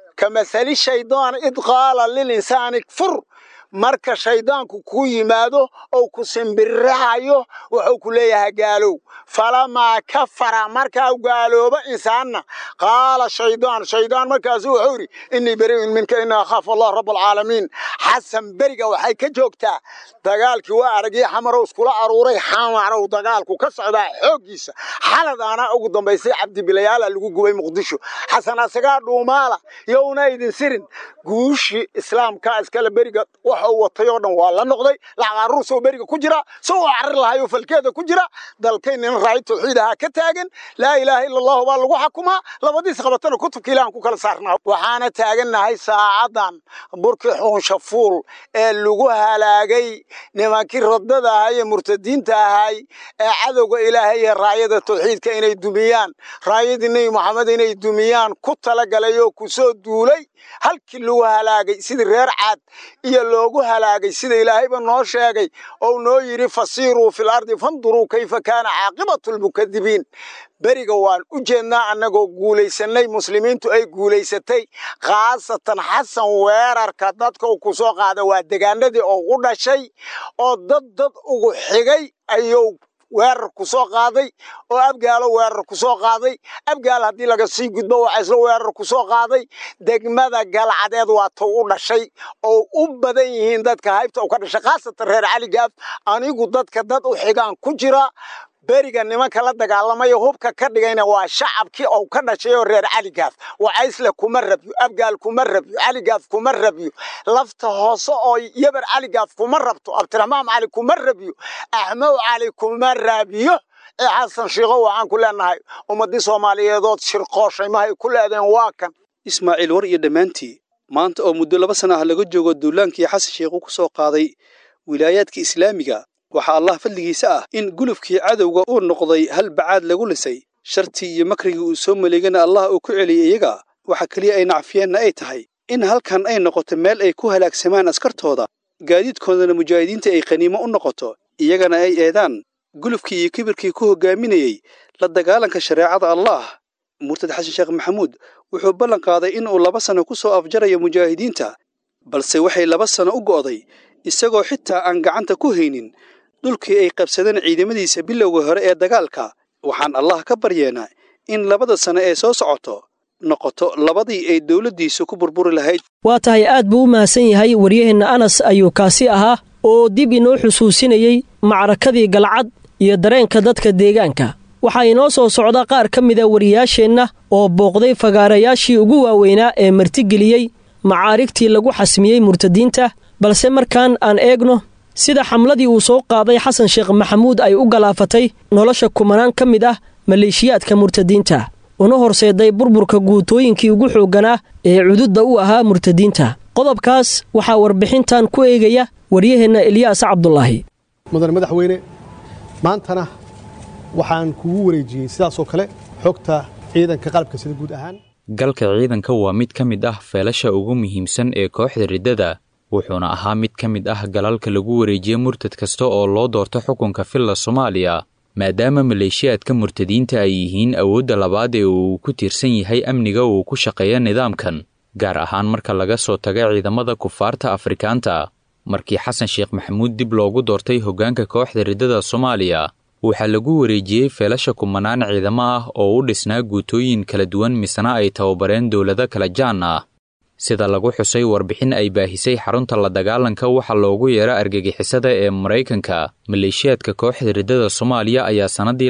Speaker 14: كمثل الشيطان إذ قال للإنسان كفر marka shaydaanku ku yimaado oo ku simbiraayo wuxuu ku leeyahay gaalow falama kafara marka uu gaalooba insaanna qaala shaydaan markaas wuxuu yiri inni bari'un minka inna akhafu Allah rabbul alamin xasan bariga waxay ka joogtaa dagaalkii waa aragay xamarow iskula aruuray xamarow dagaalku ka socdaa xoogiisa xaladaana ugu dambeysay cabdi bilayaal lagu gubay muqdisho xasan asaga dhuumaala yoona idin sirin guushi islaamka iskala bariga وطيو دن waa noqday la ruuso bariga ku jira soo carir lahayo falkeeda ku jira dalkeen in raay tawxiidaha ka taagan la ilaaha illa allah waa lagu xukuma labadiis qabatana kutubka ilaahan ku kala saarnaa waxaana taaganahay saacadan burki xunshafuul ee lagu halaagay nimankii radada ay murtadiinta ahay ee cadowga ilaahay ee raayada tawxiidka inay dumiyaan raayadii nabi maxamed inay dumiyaan ku tala galay oo ku soo duulay halkii lagu halaagay sidii reer caad iyo loogu halaagay sida ilaahayba noo sheegay oo noo yiri fasiiru fil ardi fanduru kayfa kana aaqibatul mukadibiin bariga waan u jeednaa annagoo guulaysanay muslimiintu ay guulaysatay khaasatan xasan weerarka dadka uu ku soo qaada waa deegaanadii oo u dhashay oo dad ugu xigay ayuu weerar ku soo qaaday oo abgaalo weerar ku soo qaaday abgaal hadii laga sii gudbo waxa isla weerar ku soo qaaday degmada galcadeed waa tuu u dhashay oo u badan yihiin dadka haybta ka dhashay khaasatan reer cali gaaf anigu dadka dad u xigaan ku jira bariga nimanka la dagaalamay hubka ka dhigayna waa shacabkii oo ka dhashay oo reer cali gaaf waxa isla kuma rabiyo abgaal kuma rabiyo cali gaaf kuma rabiyo lafta hoose oo yabar cali gaaf kuma rabto abtirahmaan cali kuma rabiyo ahmed cali kuma rabiyo xasan shiiqo waxaan ku leenahay ummadii Soomaaliyeed oo shirqooshay ma ay ku leedeen waa kan
Speaker 3: Ismaaciil war iyo dhamaantii maanta oo muddo 2 sano ah laga joogo duulaankii xasan shiiqo ku soo qaaday wilaayadka islaamiga waxa Allah fadligiisa ah in gulufkii cadawga uu noqday hal bacaad lagu lisay sharti iyo makrigi uu soo maleegana Allah uu ku celiyay iyaga waxa kaliya ay nacfiyeen ay tahay in halkan ay noqoto meel ay ku halaagsamaan askartooda gaadiidkoodana mujaahidiinta ay qaniimo u noqoto iyagana ay eedaan gulufkii iyo kibirkii ku hogaaminayay la dagaalanka shariicada Allah murtad xasan sheekh maxamuud wuxuu ballan qaaday in uu 2 sano ku soo afjarayo mujaahidiinta balse waxay 2 sano u go'day isagoo xitaa aan gacanta ku haynin dhulkii ay qabsadeen ciidamadiisa bilowga hore ee dagaalka waxaan Allah ka baryeena in 2 sano ee soo socoto noqoto labadii ay dawladdiisu ku burburi lahayd
Speaker 10: waa tahay aad buu u mahadsan yahay waryaheena Anas ayuu kaasi ahaa oo dib inoo xusuusinayay macrakadii galcad iyo dareenka dadka deegaanka waxa inoo soo socda qaar ka mid ah wariyaasheenna oo booqday fagaarayaashii ugu waaweynaa ee martigeliyay macaarigtii lagu xasmiyay murtadiinta balse markaan aan eegno sida xamladii uu soo qaaday xasan sheekh maxamuud ay u galaafatay nolosha kumanaan ka mid ah maleeshiyaadka murtadiinta una horseeday burburka guutooyinkii ugu xoogganaa ee cududda u ahaa murtadiinta qodobkaas waxaa warbixintan ku eegaya waryaheenna Ilyaas Cabdullaahi
Speaker 15: mudane madaxweyne maantana waxaan kugu wareejiyey sidaasoo kale xogta ciidanka qalabka sida guud ahaan
Speaker 16: galka ciidanka waa mid ka mid ah feelasha ugu muhiimsan ee kooxda riddada wuxuuna ahaa mid ka mid ah galalka lagu wareejiyo murtad kasta oo loo doorto xukunka filla Soomaaliya maadaama maleeshiyaadka murtadiinta ay yihiin awoodda labaad ee uu ku tiirsan yahay amniga uu ku shaqeeyo nidaamkan gaar ahaan marka laga soo tago ciidamada kufaarta Afrikaanta markii Xasan Sheekh Maxamuud dib loogu doortay hoggaanka kooxda riddada Soomaaliya waxaa lagu wareejiyey feelasha kumanaan ciidamo ah oo u dhisnaa guutooyin kala duwan misna ay tababareen dowlado kala jaan ah sida lagu xusay warbixin ay baahisay xarunta la dagaalanka waxa loogu yeero argagixisada ee Mareykanka maleeshiyaadka kooxda riddada Soomaaliya ayaa sanadii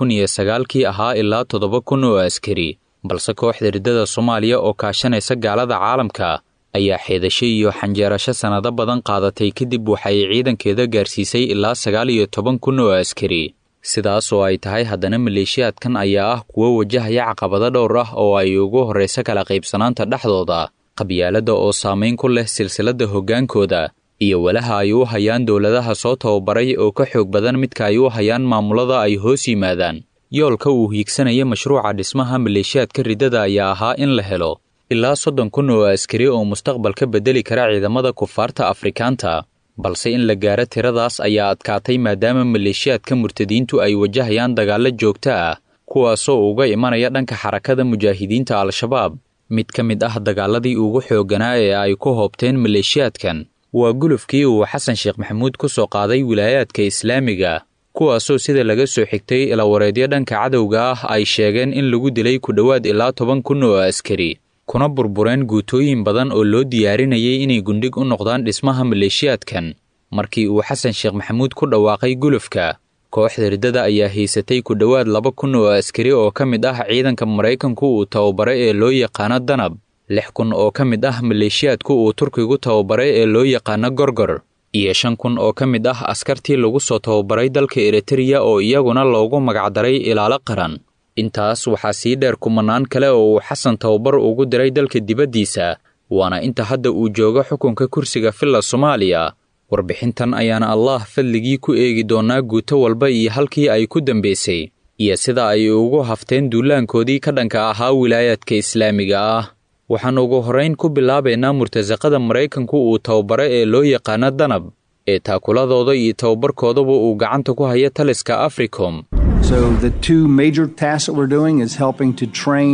Speaker 16: 2009 ahaa ilaa 7,000 oo askari balse kooxda riddada Soomaaliya oo kaashanaysa gaalada caalamka ayaa xeedashay iyo xanjeerasho sanado badan qaadatay kadib waxay ciidankeeda gaarsiisay ilaa 19,000 oo askari sidaas oo ay tahay haddana maleeshiyaadkan ayaa ah kuwa wajahaya caqabado dhowr ah oo ay ugu horeysa kala qaybsanaanta dhexdooda qabyaalada oo saameyn ku leh silsiladda hoggaankooda iyo walaha ay u hayaan dowladaha soo tababaray oo ka xoog badan midka ay u hayaan maamulada ay hoos yimaadaan yoolka uu hiigsanaya mashruuca dhismaha maleeshiyaadka riddada ayaa ahaa in la helo ilaa 30,000 oo askari oo mustaqbalka bedeli kara ciidamada kufaarta Afrikaanta balse in la gaaro tiradaas ayaa adkaatay maadaama maleeshiyaadka murtadiintu ay wajahayaan dagaalo joogto ah kuwaasoo uga imanaya dhanka xarakada mujaahidiinta Al-Shabaab mid ka mid ah dagaaladii ugu xoogganaa ee ay ku hoobteen maleeshiyaadkan waa gulufkii uu Xasan Sheekh Maxamuud ku soo qaaday wilaayaadka Islaamiga kuwaasoo sida laga soo xigtay ila wareedyo dhanka cadowga ah ay sheegeen in lagu dilay ku dhowaad ilaa 10,000 oo askari kuna burbureen guutooyin badan oo loo diyaarinayay inay gundhig u noqdaan dhismaha maleeshiyaadkan markii uu Xasan Sheekh Maxamuud ku dhawaaqay gulufka kooxda riddada ayaa haysatay ku dhowaad 2,000 oo askari oo ka mid ah ciidanka Mareykanku uu tababaray ee loo yaqaan Danab 6,000 oo ka mid ah maleeshiyaadku uu Turkigu tababaray ee loo yaqaan Gorgor iyo 5,000 oo ka mid ah askartii lagu soo tababaray dalka Eritrea oo iyaguna loogu magacdaray ilaalo qaran intaas waxaa sii dheer kumanaan kale oo uu Xasan tababar ugu diray dalka dibaddiisa waana inta hadda uu joogo xukunka kursiga filla Soomaaliya warbixintan ayaana Allah fadligii ku eegi doonaa guuto walba iyo halkii ay ku dambeysay iyo sida ay ugu hafteen duulaankoodii ka dhanka ahaa wilaayaadka Islaamiga ah waxaan ugu horeyn ku bilaabeynaa murtasaqada Mareykanku uu tababaray ee loo yaqaan Danab ee taakuladooda iyo tababarkoodaba uu gacanta ku haya taliska Africom
Speaker 17: So the two major tasks that we're doing is helping to train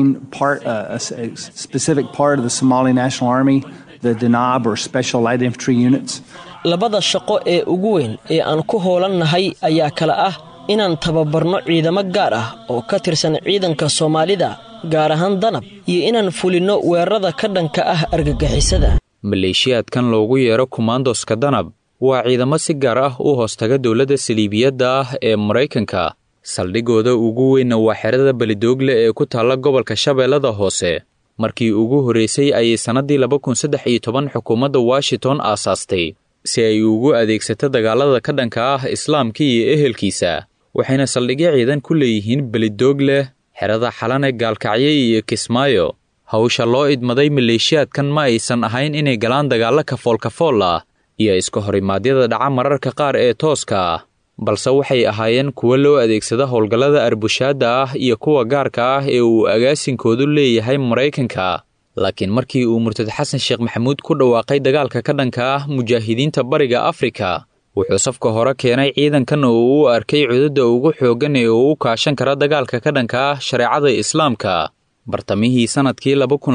Speaker 17: a specific part of the Somali National Army, the Danab or Special Light Infantry Units.
Speaker 10: labada shaqo ee ugu weyn ee aan ku hoolannahay ayaa kala ah inaan tababarno ciidamo gaar ah oo ka tirsan ciidanka Soomaalida gaar ahaan Danab iyo inaan fulino weerarada ka dhanka ah argagixisada
Speaker 16: maleeshiyaadkan loogu yeero commandoska Danab waa ciidamo si gaar ah u hoostaga dowladda Saliibiyadda ah ee Mareykanka saldhigooda ugu weyn waa xerada Balidoogle ee ku taala gobolka Shabeellada Hoose markii ugu horeysay ay sanadii 2013 xukuumadda Washington aasaastay si ay ugu adeegsato dagaalada ka dhanka ah islaamka iyo ehelkiisa waxayna saldhigyo ciidan ku leeyihiin Balidoogle xerada Xalane Gaalkacyo iyo Kismaayo hawsha loo idmaday maleeshiyaadkan ma aysan ahayn inay galaan dagaalo kafool ah iyo iska horimaadyada dhaca mararka qaar ee tooska ah balse waxay ahaayeen kuwa loo adeegsada howlgallada arbushaada ah iyo kuwa gaarka ah ee uu agaasinkoodu leeyahay Mareykanka laakiin markii uu murtad Xasan Sheekh Maxamuud ku dhawaaqay dagaalka ka dhanka ah mujaahidiinta bariga Afrika wuxuu safka hore keenay ciidankan oo uu arkay cududda ugu xooggan ee uu kaashan kara dagaalka ka dhanka ah shareecada Islaamka bartamihii sanadkii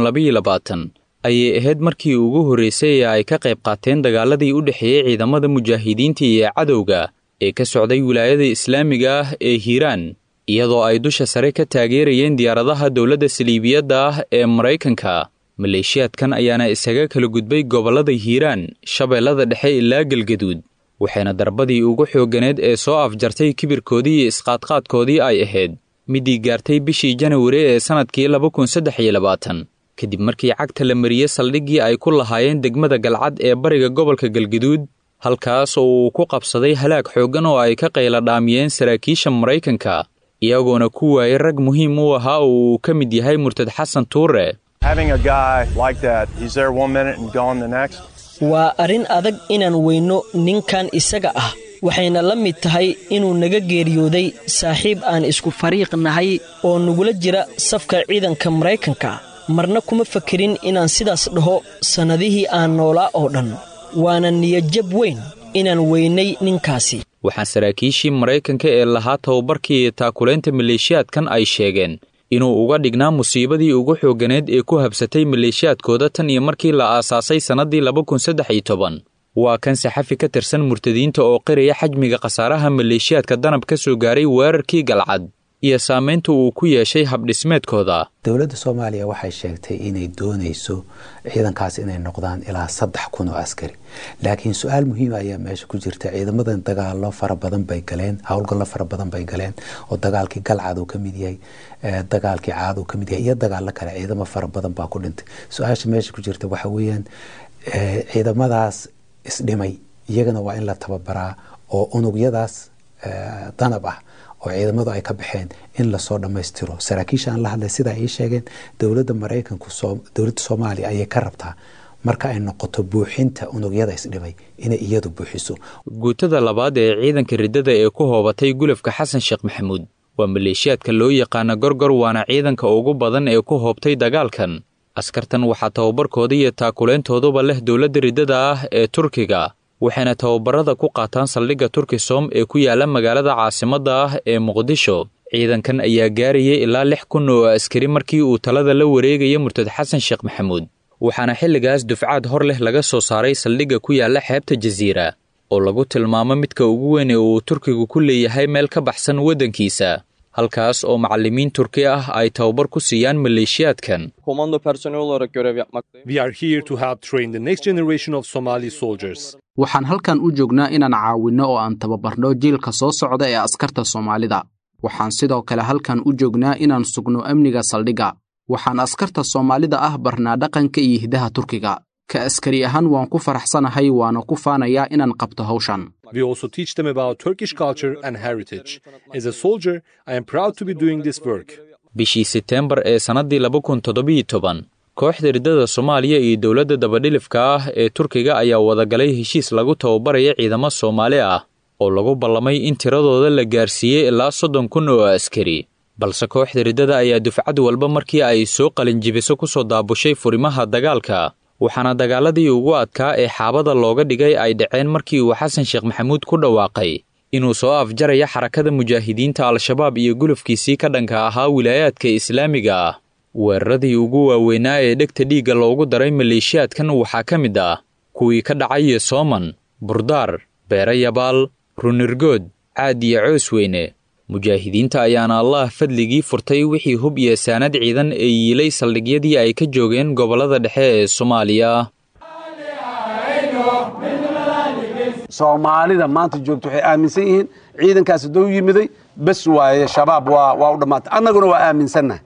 Speaker 16: 2022 ayay ahayd markii ugu horeysay ay ka qayb qaateen dagaaladii u dhaxeeyay ciidamada mujaahidiinta iyo cadowga ee ka socday wilaayada Islaamiga ah ee Hiiraan iyadoo ay dusha sare ka taageerayeen diyaaradaha dowladda Saliibiyadda ah ee Mareykanka maleeshiyaadkan ayaana isaga kala gudbay gobolada Hiiraan Shabeellada Dhexe ilaa Galgaduud waxayna darbadii ugu xoogganeed ee soo afjartay kibirkoodii iyo isqaadqaadkoodii ay ahayd midii gaartay bishii January ee sanadkii 2023 kadib markii cagta la mariyay saldhiggii ay ku lahaayeen degmada Galcad ee bariga gobolka Galgaduud halkaas oo uu ku qabsaday halaag xooggan oo ay ka qayla dhaamiyeen saraakiisha Mareykanka iyagoona ku waayay rag muhiim u ahaa oo uu ka mid yahay murtad xasan tuure.
Speaker 10: waa arrin adag inaan weyno ninkan isaga ah, waxayna la mid tahay inuu naga geeriyooday saaxiib aan isku fariiq nahay oo nagula jira safka ciidanka Maraykanka. marna kuma fakirin inaan sidaas dhaho sannadihii aan noolaa oo dhan. waana niyajab weyn inaan weynay ninkaasi.
Speaker 16: waxaan saraakiishii Maraykanka ee lahaa tababarkii iyo taakulaynta maleeshiyaadkan ay sheegeen inuu uga dhignaa musiibadii ugu xoogganeed ee ku habsatay maleeshiyaadkooda tan iyo markii la aasaasay sannadii 2013. waa kan saxafi ka tirsan murtadiinta oo qiraya xajmiga khasaaraha maleeshiyaadka danab ka soo gaaray weerarkii Galcad iyo saameynta uu ku yeeshay habdhismeedkooda.
Speaker 18: dowladda Soomaaliya waxay sheegtay inay doonayso ciidankaas inay noqdaan ilaa 3,000 oo askari. laakiin su'aal muhiim ah ayaa meesha ku jirta. ciidamadan dagaallo fara badan bay galeen, hawlgallo fara badan bay galeen oo dagaalkii Galcad uu ka mid yahay, dagaalkii Caad uu ka mid yahay iyo dagaallo kale. ciidamo fara badan baa ku dhintay. su'aasha meesha ku jirta waxa weeyaan ciidamadaas isdhimay iyagana waa in la tababaraa oo unugyadaas danab ah oo ciidamadu ay ka baxeen in la soo dhameystiro. saraakiisha aan la hadlay sida ay sheegeen dowladda Maraykanku dowladda Soomaaliya ayay ka rabtaa marka ay noqoto buuxinta unugyada isdhimay inay iyadu buuxiso.
Speaker 16: guutada labaad ee ciidanka riddada ee ku hoobatay gulafka Xasan Sheekh Maxamuud waa maleeshiyaadka loo yaqaan Gorgor, waana ciidanka ugu badan ee ku hoobtay dagaalkan. askartan waxaa tababarkooda iyo taakuleyntooduba leh dowladda riddada ah ee Turkiga, waxayna tababarada ku qaataan saldhigga Turkisom ee ku yaala magaalada caasimadda ah ee Muqdisho. ciidankan ayaa gaarayay ilaa 6,000 oo askari markii uu talada la wareegayay murtad Xasan Sheekh Maxamuud, waxaana xilligaas dufcad hor leh laga soo saaray saldhigga ku yaala xeebta Jasiira oo lagu tilmaamo midka ugu weyn ee uu Turkigu ku leeyahay meel ka baxsan waddankiisa, halkaas oo macallimiin Turki ah ay tababar ku siiyaan maleeshiyaadkan.
Speaker 19: We are here to help train the next generation of Somali soldiers.
Speaker 20: waxaan halkan u joognaa inaan caawinno oo aan tababarno jiilka soo socda ee askarta Soomaalida. waxaan sidoo kale halkan u joognaa inaan sugno amniga saldhigga. waxaan askarta Soomaalida ah barnaa dhaqanka iyo hidaha Turkiga. ka askari ahaan waan ku faraxsanahay waana ku faanayaa inaan qabto hawshan.
Speaker 19: We also teach them about Turkish culture and heritage. As a soldier, I am proud to be doing this work.
Speaker 16: bishii September ee sanadii 2017 kooxda riddada Soomaaliya iyo dowladda dabadhilifka ah ee Turkiga ayaa wada galay heshiis lagu tababaraya ciidamo Soomaali ah oo lagu ballamay in tiradooda la gaarsiiyay ilaa 30,000 oo askari. balse kooxda riddada ayaa dufcad walba markii ay soo qalinjibiso ku soo daabushay furimaha dagaalka, waxaana dagaaladii ugu adkaa ee xaabada looga dhigay ay dhaceen markii uu Xasan Sheekh Maxamuud ku dhawaaqay inuu soo afjaraya xarakada mujaahidiinta Al-Shabaab iyo gulufkiisii ka dhanka ahaa wilaayaadka Islaamiga ah. weeraradii ugu waaweynaa ee dhegta dhiigga loogu daray maleeshiyaadkan waxaa ka mid ah kuwii ka dhacay Sooman, Burdaar, Beera Yabaal, Runirgood, Caad iyo Coosweyne. mujaahidiinta ayaana Allah fadligii furtay wixii hub iyo saanad ciidan ee yiilay saldhigyadii ay ka joogeen gobolada dhexe ee Soomaaliya.
Speaker 2: Soomaalida maanta joogto waxay aaminsan yihiin ciidankaas doo yimiday bas waaye shabaab waa u dhamaatay. annaguna waa aaminsannahay.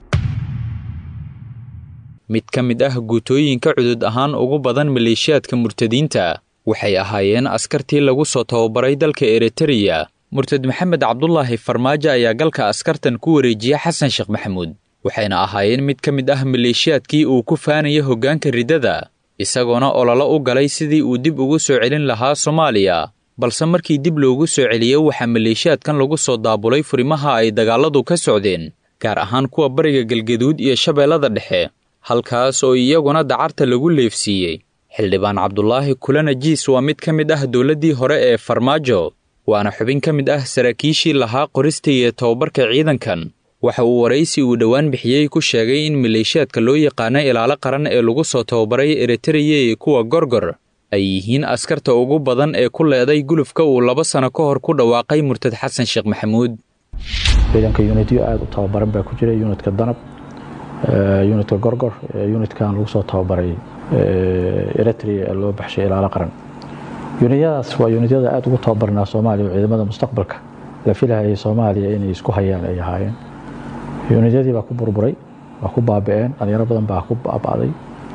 Speaker 16: mid ka mid ah guutooyinka cudud ahaan ugu badan maleeshiyaadka murtadiinta waxay ahaayeen askartii lagu soo tababaray dalka Eritrea. murtad Maxamed Cabdullaahi Farmaajo ayaa galka askartan ku wareejiyay Xasan Sheekh Maxamuud, waxayna ahaayeen mid ka mid ah maleeshiyaadkii uu ku faanayay hoggaanka riddada, isagoona ololo u galay sidii uu dib ugu soo celin lahaa Soomaaliya. balse markii dib loogu soo celiyay waxaa maleeshiyaadkan lagu soo daabulay furimaha ay dagaaladu ka socdeen, gaar ahaan kuwa bariga Galgaduud iyo Shabeellada Dhexe, halkaas oo iyaguna dacarta lagu leefsiiyey. xildhibaan Cabdulaahi Kulana Jiis waa mid ka mid ah dowladdii hore ee Farmaajo, waana xubin ka mid ah saraakiishii lahaa qorista iyo tababarka ciidankan. waxa uu waraysi uu dhowaan bixiyey ku sheegay in maleeshiyaadka loo yaqaano ilaalo qaran ee lagu soo tababaray Eritrea iyo kuwa Gorgor ay yihiin askarta ugu badan ee ku leeday gulufka uu 2 sano ka hor ku dhawaaqay murtad Xasan Sheekh Maxamuud.
Speaker 21: ciidanka unityo aad u tababaran baa ku jira, unitka Danab, unitka Gorgor, unitkan lagu soo tababaray Eritrea loo baxshay ilaalo qaran. uniyadaas waa uniyada aad ugu tababarnaa Soomaaliya oo ciidamada mustaqbalka la filayay Soomaaliya inay isku hayaan ay ahaayeen. uniyadii baa ku burburay, waa ku baaba'een, dhalinyaro badan baa ku baaba'day.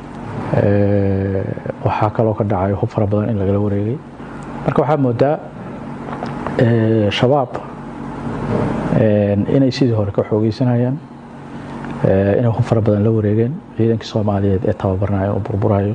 Speaker 21: waxaa kaloo ka dhacay hub fara badan in lagala wareegay. marka waxaa moodaa shabaab inay sidii hore ka xoogeysanayaan inay ku fara badan la wareegeen ciidankii Soomaaliyeed ee tababarnayo oo burburayo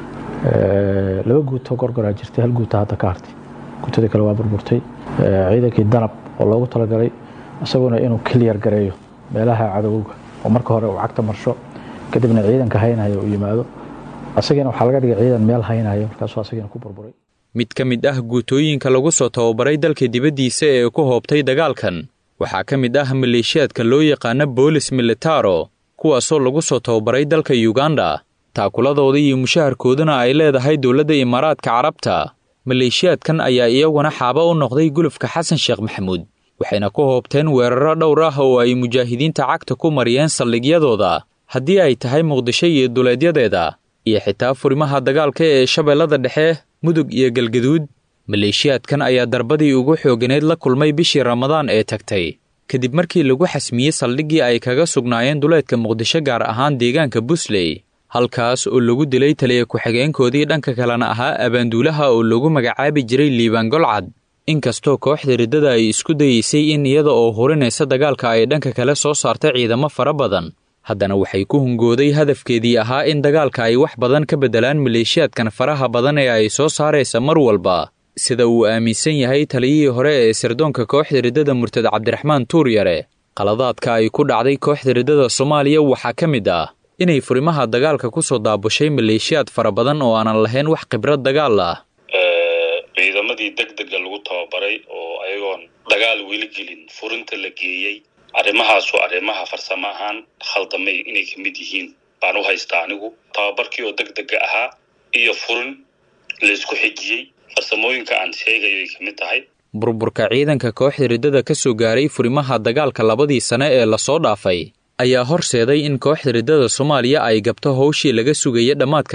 Speaker 21: laba guuto gorgora jirtay hal guuto hadda ka hartay guutada kale waa burburtay ciidankii danab oo loogu talagalay asaguna inuu clear gareeyo meelaha cadawga oo marka hore uu cagta marsho kadibna ciidanka haynayo uu yimaado asagana waxa laga dhigay ciidan meel haynayo markaas asagana ku burburay
Speaker 16: mid ka mid ah guutooyinka lagu soo tababaray dalka dibadiisa ee ku hoobtay dagaalkan waxaa ka mid ah maleeshiyaadka loo yaqaan Police Militaro kuwaasoo lagu soo tababaray dalka Uganda taakuladooda iyo mushaharkoodana ay leedahay dawladda Imaaraadka Carabta maleeshiyaadkan ayaa iyaguna xaaba u noqday gulufka Xasan Sheekh Maxamuud waxayna ku hoobteen weeraro dhowr ah oo ay mujaahidiinta cagta ku mariyeen saldhigyadooda haddii ay tahay Muqdisho iyo duleedyadeeda iyo xitaa furimaha dagaalka ee Shabeellada Dhexe Mudug iyo Galgaduud maleeshiyaadkan ayaa darbadii ugu xooganeed la kulmay bishii Ramadaan ee tagtay kadib markii lagu xasmiyey saldhiggii ay kaga sugnaayeen duleedka Muqdisho gaar ahaan deegaanka Busley halkaas oo lagu dilay taliye ku-xigeenkoodii dhanka kalena ahaa abaanduulaha oo lagu magacaabi jiray Liibaan Golcad inkastoo kooxda riddada ay isku dayeysay in iyada oo horinaysa dagaalka ay dhanka kale soo saartay ciidamo fara badan haddana waxay ku hungooday hadafkeedii ahaa in dagaalka ay wax badan ka beddelaan maleeshiyaadkan faraha badan ee ay soo saaraysa mar walba sida uu aaminsan yahay taliyihii hore ee sirdoonka kooxda riddada Murtad Cabdiraxmaan Tuuryare qaladaadka ay ku dhacday kooxda riddada Soomaaliya waxaa ka mid ah inay furimaha dagaalka ku soo daabushay maleeshiyaad fara badan oo aanan lahayn wax khibrad dagaal ah
Speaker 5: ciidamadii degdega lagu tababaray oo ayagoon dagaal weli gelin furinta la geeyey arrimahaas waa arrimaha farsamo ahaan khaldamay inay ka mid yihiin baan u haystaa anigu tababarkii oo degdega ahaa iyo furin la isku xijiyey farsamooyinka aan sheegayo ay ka mid tahay
Speaker 16: burburka ciidanka kooxda riddada ka soo gaaray furimaha dagaalka labadii sane ee la soo dhaafay ayaa horseeday in kooxda riddada Soomaaliya ay gabto hawshii laga sugayay dhamaadka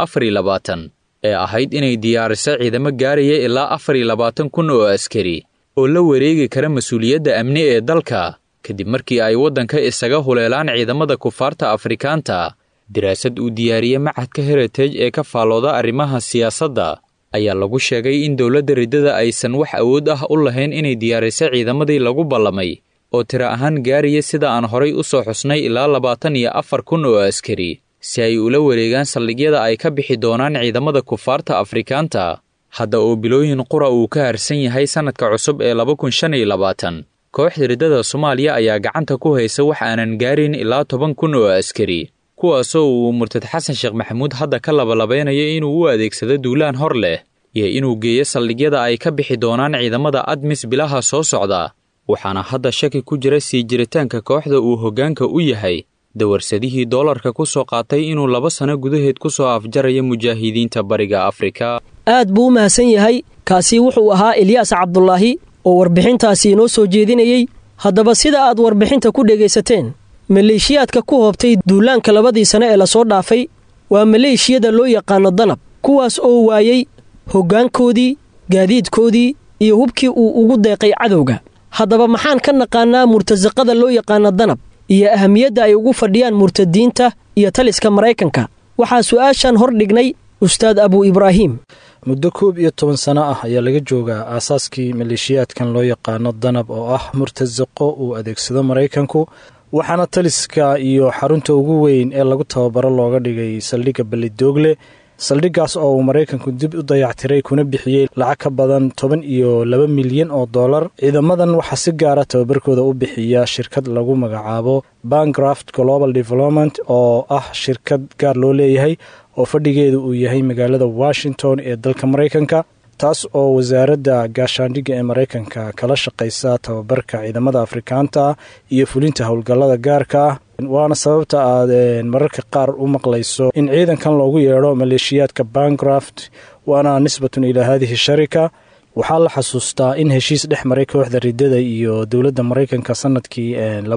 Speaker 16: 2024 ee ahayd inay diyaariso ciidamo gaaraya ilaa 24,000 oo askari oo la wareegi kara mas'uuliyadda amni ee dalka kadib markii ay waddanka isaga huleelaan ciidamada kufaarta Afrikaanta diraasad uu diyaariyay Machadka Heritage ee ka faalooda arrimaha siyaasadda ayaa lagu sheegay in dawladda riddada aysan wax awood ah u lahayn inay diyaariso ciidamadii lagu ballamay oo tira ahaan gaaraya sida aan horay u soo xusnay ilaa 24,000 oo askari si ay ula wareegaan saldhigyada ay ka bixi doonaan ciidamada kufaarta Afrikaanta hadda oo bilooyin qura uu ka harsan yahay sanadka cusub ee 2025 kooxda riddada Soomaaliya ayaa gacanta ku haysa wax aanan gaarin ilaa 10,000 oo askari kuwaasoo uu Murtad Xasan Sheekh Maxamuud hadda ka labalabeynayo inuu u adeegsado duulaan hor leh iyo inuu geeyo saldhigyada ay ka bixi doonaan ciidamada ADMIS bilaha soo socda waxaana hadda shaki ku jira sii jiritaanka kooxda uu hoggaanka u yahay dawarsadihii doolarka ku soo qaatay inuu 2 sano gudaheed ku soo afjarayo mujaahidiinta bariga Afrika
Speaker 10: aad buu mahadsan yahay kaasi wuxuu ahaa Ilyas Cabdullaahi oo warbixintaasi inoo soo jeedinayay haddaba sida aad warbixinta ku dhagaysateen maleeshiyaadka ku hoobtay duulaanka 2 sano ee la soo dhaafay waa maleeshiyada loo yaqaan Danab kuwaas oo waayay hoggaankoodii gaadiidkoodii iyo hubkii uu ugu deeqay cadowga haddaba maxaan ka naqaanaa murtasaqada loo yaqaan Danab iyo ahamiyadda ay ugu fadhiyaan murtadiinta iyo taliska Mareykanka waxaa su'aashan hor dhignay Ustaad Abu Ibrahim
Speaker 22: muddo 11 sano ah ayaa laga joogaa aasaaskii maleeshiyaadkan loo yaqaano Danab oo ah murtasaqo uu adeegsado Mareykanku waxaana taliska iyo xarunta ugu weyn ee lagu tababaro looga dhigay saldhigga Balidoogle saldhiggaas oo uu Mareykanku dib u dayactiray kuna bixiyey lacag ka badan 12 milyan oo dollar ciidamadan waxaa si gaar ah tababarkooda u bixiya shirkad lagu magacaabo Bancroft Global Development oo ah shirkad gaar loo leeyahay oo fadhigeedu uu yahay magaalada Washington ee dalka Mareykanka taas oo wasaaradda gaashaandhigga ee Mareykanka kala shaqeysa tababarka ciidamada Afrikaanta iyo fulinta howlgallada gaarka ah waana sababta aad mararka qaar u maqlayso in ciidankan loogu yeero maleeshiyaadka Bancroft waana nisbatun ilaa hadhihi sharika waxaa la xasuustaa in heshiis dhex maray kooxda riddada iyo dawladda Mareykanka sanadkii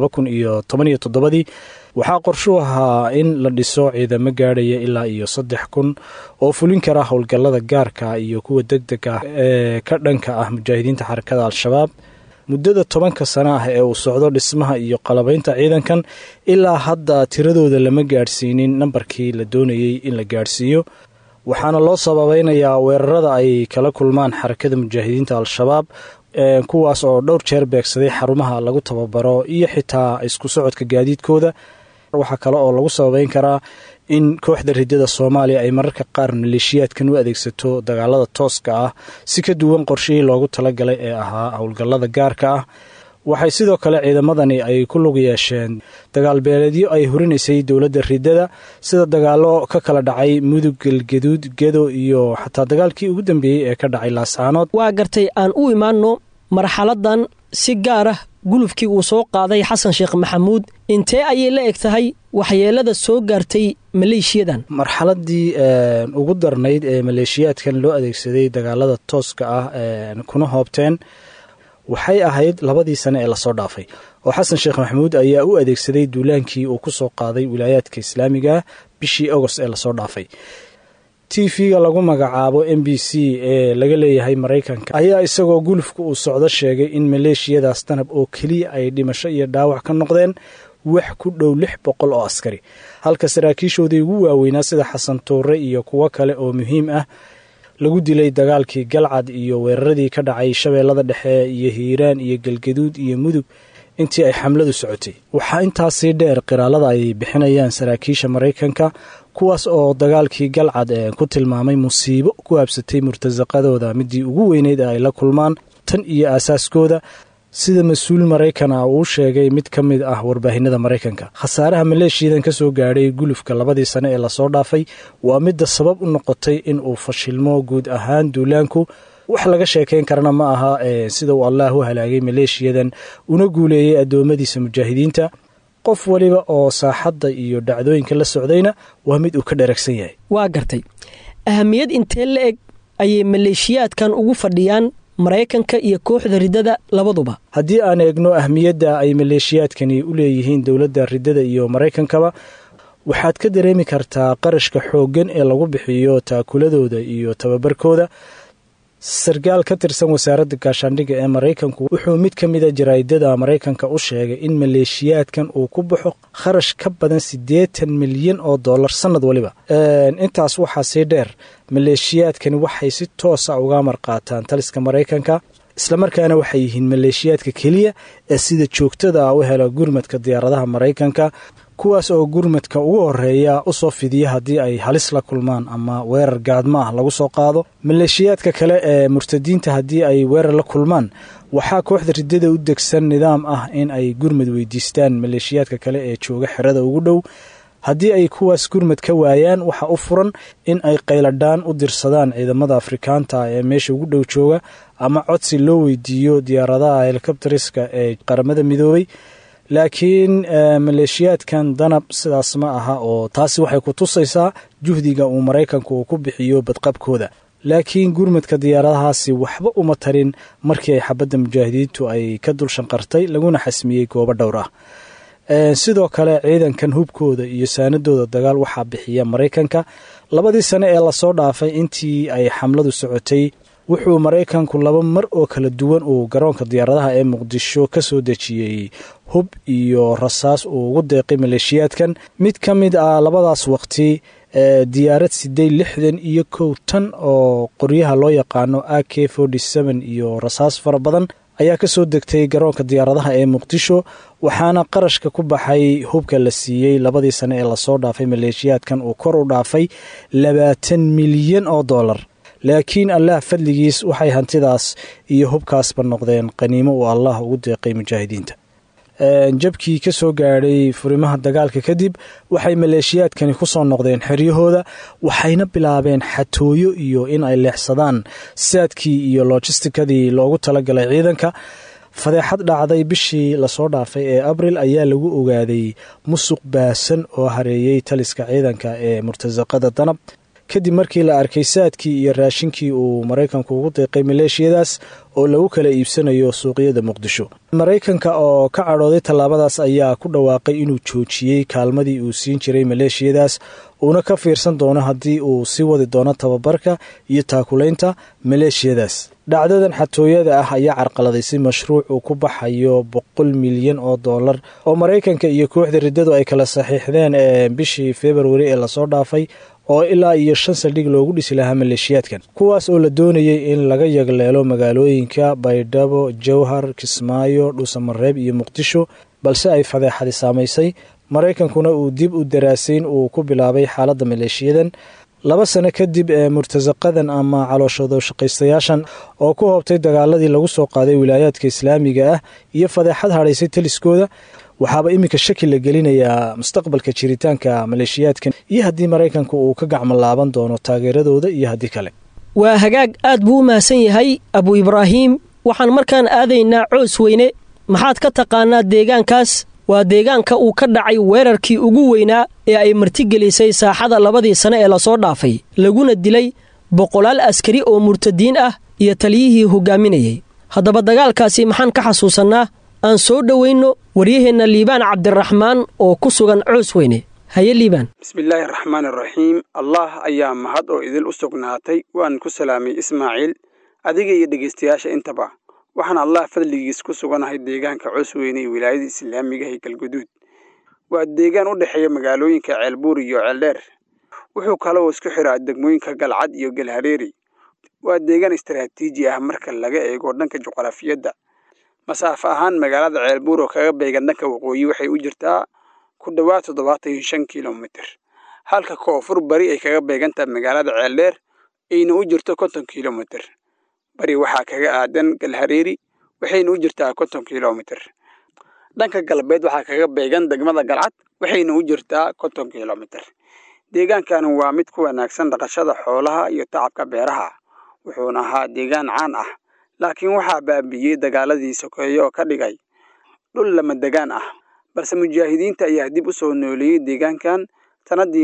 Speaker 22: 2017 waxaa qorshu ahaa in la dhiso ciidamo gaaraya ilaa iyo 3,000 oo fulin kara howlgallada gaarka iyo kuwa degdega ah ee ka dhanka ah mujaahidiinta xarakada Al-Shabaab muddada 10 sano ah ee uu socdo dhismaha iyo qalabaynta ciidankan ilaa hadda tiradooda lama gaarsiinin nambarkii la doonayay in la gaarsiiyo waxaana loo sababeynayaa weerarada ay kala kulmaan xarakada mujaahidiinta Al-Shabaab kuwaas oo dhowr jeer beegsaday xarumaha lagu tababaro iyo xitaa isku socodka gaadiidkooda. waxaa kale oo lagu sababeyn karaa in kooxda ridada Soomaaliya ay mararka qaar maleeshiyaadkan u adeegsato dagaalada tooska ah si ka duwan qorshihii loogu talagalay ee ahaa howlgallada gaarka ah. waxay sidoo kale ciidamadani ay ku lug yeesheen dagaal beeleedyo ay hurinaysay dowladda ridada sida dagaalo ka kala dhacay Mudug, Galgaduud, Gedo iyo xataa dagaalkii ugu dambeeyay ee ka dhacay Laascaanood.
Speaker 10: waa gartay aan u imaanno marxaladan si gaar ah gulufkii uu soo qaaday Xasan Sheekh Maxamuud intee ayay la eg tahay waxyeelada soo gaartay maleeshiyadan?
Speaker 22: marxaladii ugu darnayd ee maleeshiyaadkan loo adeegsaday dagaalada tooska ah kuna hoobteen waxay ahayd 2 sano ee la soo dhaafay oo Xasan Sheekh Maxamuud ayaa u adeegsaday duulaankii uu ku soo qaaday wilaayadka Islaamiga bishii August ee la soo dhaafay. TV-ga lagu magacaabo MBC ee laga leeyahay Mareykanka ayaa isagoo gulufka uu socdo sheegay in maleeshiyadaas Danab oo kaliya ay dhimasho iyo dhaawac ka noqdeen wax ku dhow 600 oo askari, halka saraakiishoodii ugu waaweynaa sida Xasan Toore iyo kuwo kale oo muhiim ah lagu dilay dagaalkii Galcad iyo weeraradii ka dhacay Shabeellada Dhexe iyo Hiiraan iyo Galgaduud iyo Mudug intii ay xamladu socotay. waxaa intaasi dheer qiraalada ay bixinayaan saraakiisha Mareykanka kuwaas oo dagaalkii Galcad ku tilmaamay musiibo ku habsatay murtasaqadooda midii ugu weyneyd ay la kulmaan tan iyo aasaaskooda, sida mas'uul Mareykan ah uu sheegay mid ka mid ah warbaahinada Mareykanka. khasaaraha maleeshiyadan ka soo gaadhay gulufka 2 sano ee la soo dhaafay waa mid sabab u noqotay in uu fashilmo guud ahaan duulaanku. wax laga sheekeyn karna ma aha sida uu Allah u halaagay maleeshiyadan una guuleeyay adoomadiisa mujaahidiinta. qof waliba oo saaxadda iyo dhacdooyinka la socdayna waa mid uu ka dharagsan yahay.
Speaker 10: waa gartay ahamiyad intee la eg ayay maleeshiyaadkan ugu fadhiyaan Mareykanka iyo kooxda ridada labaduba?
Speaker 22: haddii aan eegno ahmiyadda ay maleeshiyaadkani u leeyihiin dowladda ridada iyo Mareykankaba, waxaad ka dareemi kartaa qarashka xooggan ee lagu bixiyo taakuladooda iyo tababarkooda. sargaal ka tirsan wasaaradda gaashaandhigga ee Mareykanku wuxuu mid ka mid ah jaraa'idada Mareykanka u sheegay in maleeshiyaadkan uu ku baxo kharash ka badan $80 milyan sanad waliba. intaas waxaa sii dheer maleeshiyaadkani waxay si toos ah uga marqaataan taliska Mareykanka, isla markaana waxay yihiin maleeshiyaadka kaliya ee sida joogtada ah u hela gurmadka diyaaradaha Mareykanka, kuwaas oo gurmadka ugu horeeya u soo fidiya haddii ay halis la kulmaan ama weerar gaadma ah lagu soo qaado. maleeshiyaadka kale ee murtadiinta haddii ay weerar la kulmaan waxaa kooxda ridada u degsan nidaam ah in ay gurmad weydiistaan maleeshiyaadka kale ee jooga xerada ugu dhow. haddii ay kuwaas gurmad ka waayaan waxa u furan in ay qayladhaan u dirsadaan ciidamada Afrikaanta ee meesha ugu dhow jooga ama codsi loo weydiiyo diyaaradaha helikobteriska ee qaramada midoobay. laakiin maleeshiyaadkan Danab sidaas ma aha oo taasi waxay ku tusaysaa juhdiga uu Mareykanku ku bixiyo badqabkooda. laakiin gurmadka diyaaradahaasi waxba uma tarin markii ay xabadda mujaahidiintu ay ka dul shanqartay laguna xasmiyey goobo dhowr ah. sidoo kale ciidankan hubkooda iyo saanadooda dagaal waxaa bixiya Mareykanka. 2 sano ee la soo dhaafay intii ay xamladu socotay wuxuu Mareykanku 2 mar oo kala duwan uu garoonka diyaaradaha ee Muqdisho ka soo dejiyay hub iyo rasaas uu ugu deeqay maleeshiyaadkan. mid ka mid ah labadaas waqti diyaarad 61 tan oo qoryaha loo yaqaano AK-47 iyo rasaas fara badan ayaa ka soo degtay garoonka diyaaradaha ee Muqdisho, waxaana qarashka ku baxay hubka la siiyey 2 sano ee la soo dhaafay maleeshiyaadkan uu kor u dhaafay $20 milyan. laakiin Allah fadligiis waxay hantidaas iyo hubkaasba noqdeen qaniimo uu Allah ugu deeqay mujaahidiinta. jabkii ka soo gaadhay furimaha dagaalka kadib waxay maleeshiyaadkani ku soo noqdeen xeryahooda, waxayna bilaabeen xatooyo iyo in ay leexsadaan saadkii iyo logistikadii loogu talagalay ciidanka. fadeexad dhacday bishii lasoo dhaafay ee Abriil ayaa lagu ogaaday musuq baasan oo hareeyay taliska ciidanka ee murtasaqada Danab kadib markii la arkay saadkii iyo raashinkii uu Mareykanku ugu deeqay maleeshiyadaas oo lagu kala iibsanayo suuqyada Muqdisho. Mareykanka oo ka cadhooday tallaabadaas ayaa ku dhawaaqay inuu joojiyey kaalmadii uu siin jiray maleeshiyadaas uuna ka fiirsan doono haddii uu sii wadi doono tababarka iyo taakulaynta maleeshiyadaas. dhacdadan xatooyada ah ayaa carqaladaysay mashruuc uu ku baxayo $100 milyan oo Mareykanka iyo kooxda ridadu ay kala saxiixdeen bishii February ee lasoo dhaafay oo ilaa iyo 5 saldhig loogu dhisi lahaa maleeshiyaadkan kuwaas oo la doonayay in laga yagleelo magaalooyinka Baydhabo, Jowhar, Kismaayo, Dhuusamareeb iyo Muqdisho balse ay fadeexadi saamaysay Mareykankuna uu dib u daraasayn uu ku bilaabay xaaladda maleeshiyadan 2 sano kadib murtasaqadan ama calooshooda shaqaystayaashan oo ku hoobtay dagaaladii lagu soo qaaday wilaayaadka islaamiga ah iyo fadeexad hadhaysay taliskooda waxaaba iminka shaki la gelinayaa mustaqbalka jiritaanka maleeshiyaadkan iyo haddii Mareykanku uu ka gacmo laaban doono taageeradooda iyo haddii kale
Speaker 10: waa hagaag aad buu u mahadsan yahay Abu Ibraahim waxaan markaan aadaynaa Coos Weyne maxaad ka taqaanaa deegaankaas waa deegaanka uu ka dhacay weerarkii ugu weynaa ee ay martigelisay saaxada 2 sano ee la soo dhaafay laguna dilay 100 askari oo murtadiin ah iyo taliyihii hogaaminayay haddaba dagaalkaasi maxaan ka xasuusanaa aan soo dhaweyno waryaheena Liibaan Cabdiraxmaan oo ku sugan Coos Weyne haye Liibaan
Speaker 6: bismillaahir rahmaanir rahiim Allah ayaa mahad oo idil u sugnaatay waan ku salaamay Ismaaciil adiga iyo dhageystayaasha intaba waxaan Allah fadligiis ku suganahay deegaanka Coos Weyne wilaayada islaamiga ee Galgaduud waa deegaan u dhaxeeya magaalooyinka Ceelbuur iyo Ceeldheer wuxuu kala isku xiraa degmooyinka Galcad iyo Galhareeri waa deegaan istiraatiiji ah marka laga eego dhanka juqraafiyadda masaafo ahaan magaalada Ceelbuur oo kaga beegan dhanka waqooyi waxay u jirtaa ku dhawaad 75 kiiloomitir halka koonfur bari ay kaga beegantaa magaalada Ceeldheer ayna u jirto 50 kiiloomitir bari waxaa kaga aadan Galhareeri waxayna u jirtaa 50 kiiloomitir dhanka galbeed waxaa kaga beegan degmada Galcad waxayna u jirtaa 50 kiiloomitir deegaankan waa mid ku wanaagsan dhaqashada xoolaha iyo tacabka beeraha wuxuuna ahaa deegaan caan ah laakiin waxaa baabi'iyay dagaaladii sokeeye oo ka dhigay dhul lama degaan ah balse mujaahidiinta ayaa dib u soo nooleeyay deegaankan sanadii